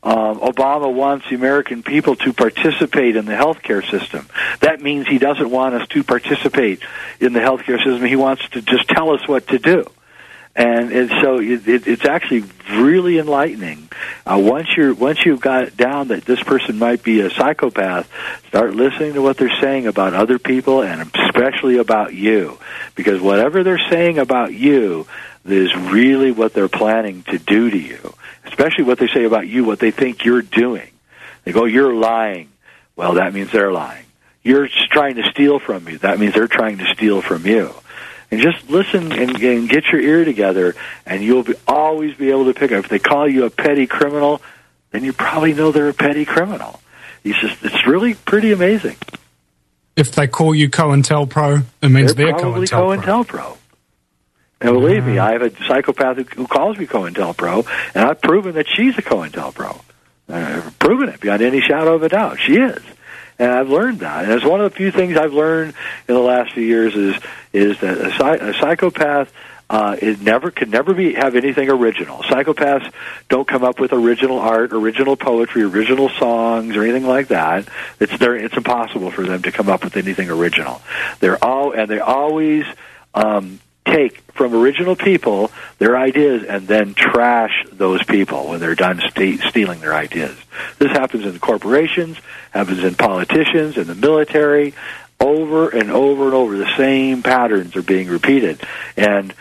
S2: Obama wants the American people to participate in the healthcare system. That means he doesn't want us to participate in the healthcare system. He wants to just tell us what to do. And so it's actually really enlightening. Once you've got it down that this person might be a psychopath, start listening to what they're saying about other people and especially about you. Because whatever they're saying about you is really what they're planning to do to you. Especially what they say about you, what they think you're doing. They go, you're lying. Well, that means they're lying. You're trying to steal from me. That means they're trying to steal from you. And just listen and get your ear together, and you'll always be able to pick up. If they call you a petty criminal, then you probably know they're a petty criminal. It's really pretty amazing.
S1: If they call you COINTELPRO, it means they're
S2: probably
S1: COINTELPRO.
S2: And believe me, I have a psychopath who calls me COINTELPRO, and I've proven that she's a COINTELPRO. I've proven it beyond any shadow of a doubt. She is. And I've learned that. And it's one of the few things I've learned in the last few years is that a psychopath could never have anything original. Psychopaths don't come up with original art, original poetry, original songs, or anything like that. It's impossible for them to come up with anything original. They always take from original people their ideas and then trash those people when they're done stealing their ideas. This happens in corporations, happens in politicians, in the military. Over and over and over, the same patterns are being repeated. And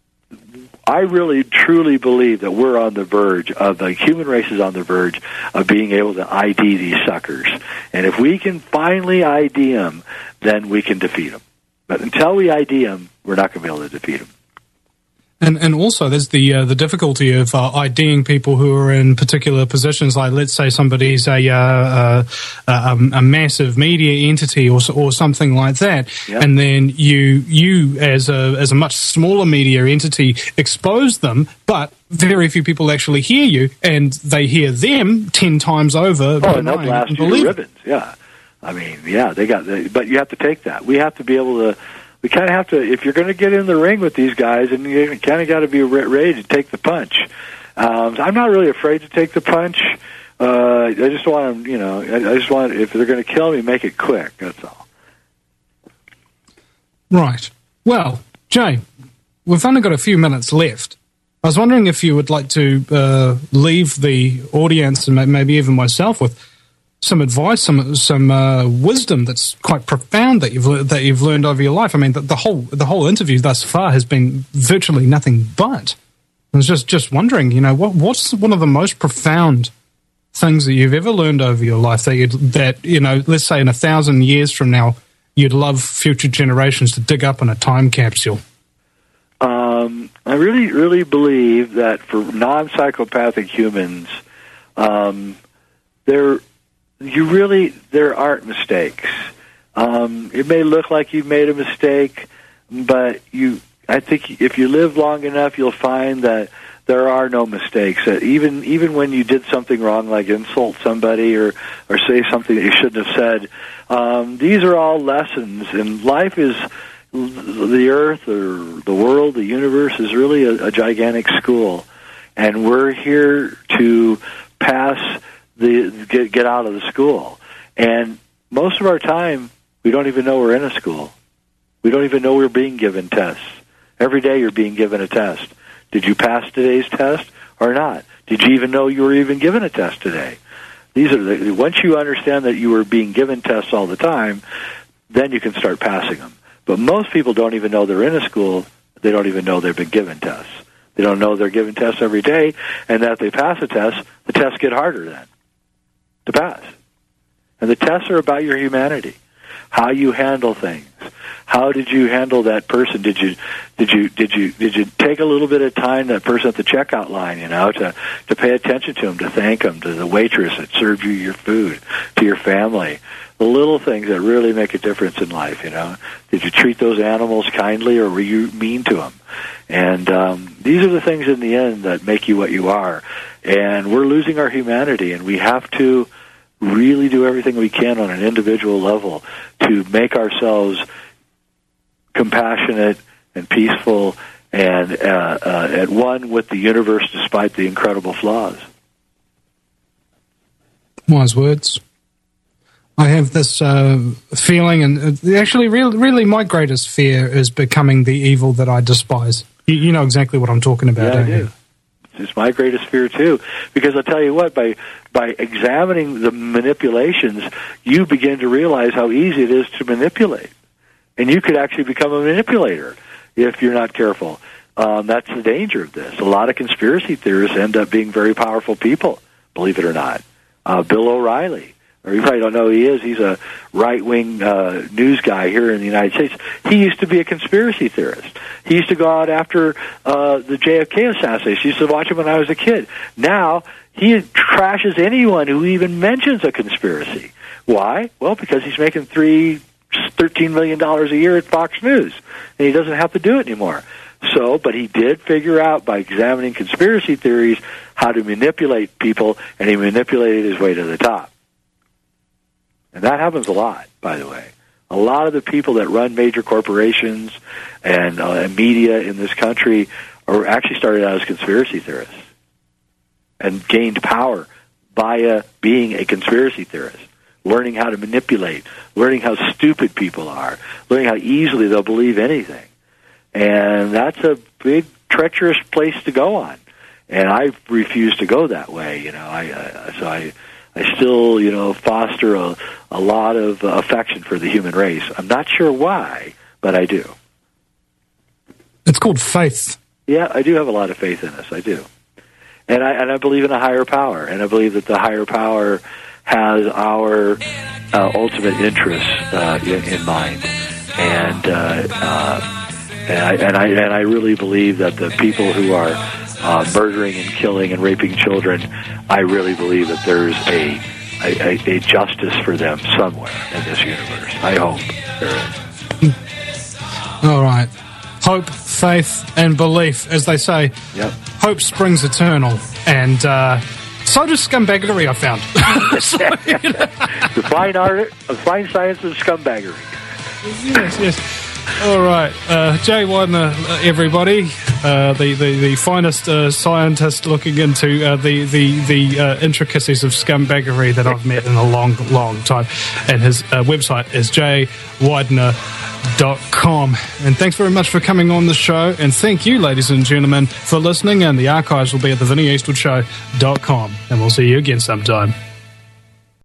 S2: I really, truly believe that we're on the verge of, the human race is on the verge of being able to ID these suckers. And if we can finally ID them, then we can defeat them. But until we ID them, we're not going to be able to defeat them.
S1: And also, there's the difficulty of IDing people who are in particular positions. Like, let's say somebody's a massive media entity or something like that, yep. And then you as a much smaller media entity expose them, but very few people actually hear you, and they hear them 10 times over.
S2: Oh, and they'll blast you to ribbons. Yeah, I mean, yeah, but you have to take that. We have to be able to. We kind of have to, if you're going to get in the ring with these guys, and you kind of got to be ready to take the punch. I'm not really afraid to take the punch. I just want them, I just want, if they're going to kill me, make it quick. That's all.
S1: Right. Well, Jay, we've only got a few minutes left. I was wondering if you would like to leave the audience and maybe even myself with some advice, some wisdom that's quite profound that you've learned over your life. I mean, the whole interview thus far has been virtually nothing but. I was just wondering, what's one of the most profound things that you've ever learned over your life that let's say in 1,000 years from now, you'd love future generations to dig up in a time capsule?
S2: I really, really believe that for non-psychopathic humans, there aren't mistakes. It may look like you've made a mistake, but I think if you live long enough, you'll find that there are no mistakes. That even when you did something wrong, like insult somebody or say something that you shouldn't have said, these are all lessons. And life is, the earth or the world, the universe is really a gigantic school, and we're here to pass get out of the school. And most of our time, we don't even know we're in a school. We don't even know we're being given tests. Every day you're being given a test. Did you pass today's test or not? Did you even know you were even given a test today? Once you understand that you are being given tests all the time, then you can start passing them. But most people don't even know they're in a school. They don't even know they've been given tests. They don't know they're given tests every day, and that if they pass a test, the tests get harder then to pass. And the tests are about your humanity, how you handle things. How did you handle that person? Did you take a little bit of time, that person at the checkout line, to pay attention to him, to thank him, to the waitress that served you your food, to your family? The little things that really make a difference in life, Did you treat those animals kindly, or were you mean to them? And these are the things in the end that make you what you are. And we're losing our humanity, and we have to really do everything we can on an individual level to make ourselves compassionate and peaceful and at one with the universe despite the incredible flaws.
S1: Wise words. I have this feeling, and actually, really, my greatest fear is becoming the evil that I despise. You know exactly what I'm talking about,
S2: Yeah, I
S1: don't you?
S2: do. It's my greatest fear, too. Because I'll tell you what, by examining the manipulations, you begin to realize how easy it is to manipulate. And you could actually become a manipulator if you're not careful. That's the danger of this. A lot of conspiracy theorists end up being very powerful people, believe it or not. Bill O'Reilly. Or you probably don't know who he is. He's a right-wing news guy here in the United States. He used to be a conspiracy theorist. He used to go out after the JFK assassination. I used to watch him when I was a kid. Now, he trashes anyone who even mentions a conspiracy. Why? Well, because he's making $13 million a year at Fox News, and he doesn't have to do it anymore. So, but he did figure out by examining conspiracy theories how to manipulate people, and he manipulated his way to the top. And that happens a lot, by the way. A lot of the people that run major corporations and media in this country are actually started out as conspiracy theorists and gained power via being a conspiracy theorist, learning how to manipulate, learning how stupid people are, learning how easily they'll believe anything. And that's a big, treacherous place to go on. And I refuse to go that way, you know. I still, foster a lot of affection for the human race. I'm not sure why, but I do.
S1: It's called faith.
S2: Yeah, I do have a lot of faith in this. I do. And I believe in a higher power, and I believe that the higher power has our ultimate interests in mind. And I really believe that the people who are murdering and killing and raping children, I really believe that there's a justice for them somewhere in this universe. I hope there is.
S1: All right. Hope, faith, and belief, as they say.
S2: Yep.
S1: Hope springs eternal. And so does scumbaggery, I found.
S2: The fine art, the fine science of scumbaggery.
S1: Yes. All right, Jay Weidner, everybody, the finest scientist looking into the intricacies of scumbaggery that I've met in a long time, and his website is jweidner.com. And thanks very much for coming on the show, and thank you, ladies and gentlemen, for listening. And the archives will be at thevinnieeastwoodshow.com, and we'll see you again sometime.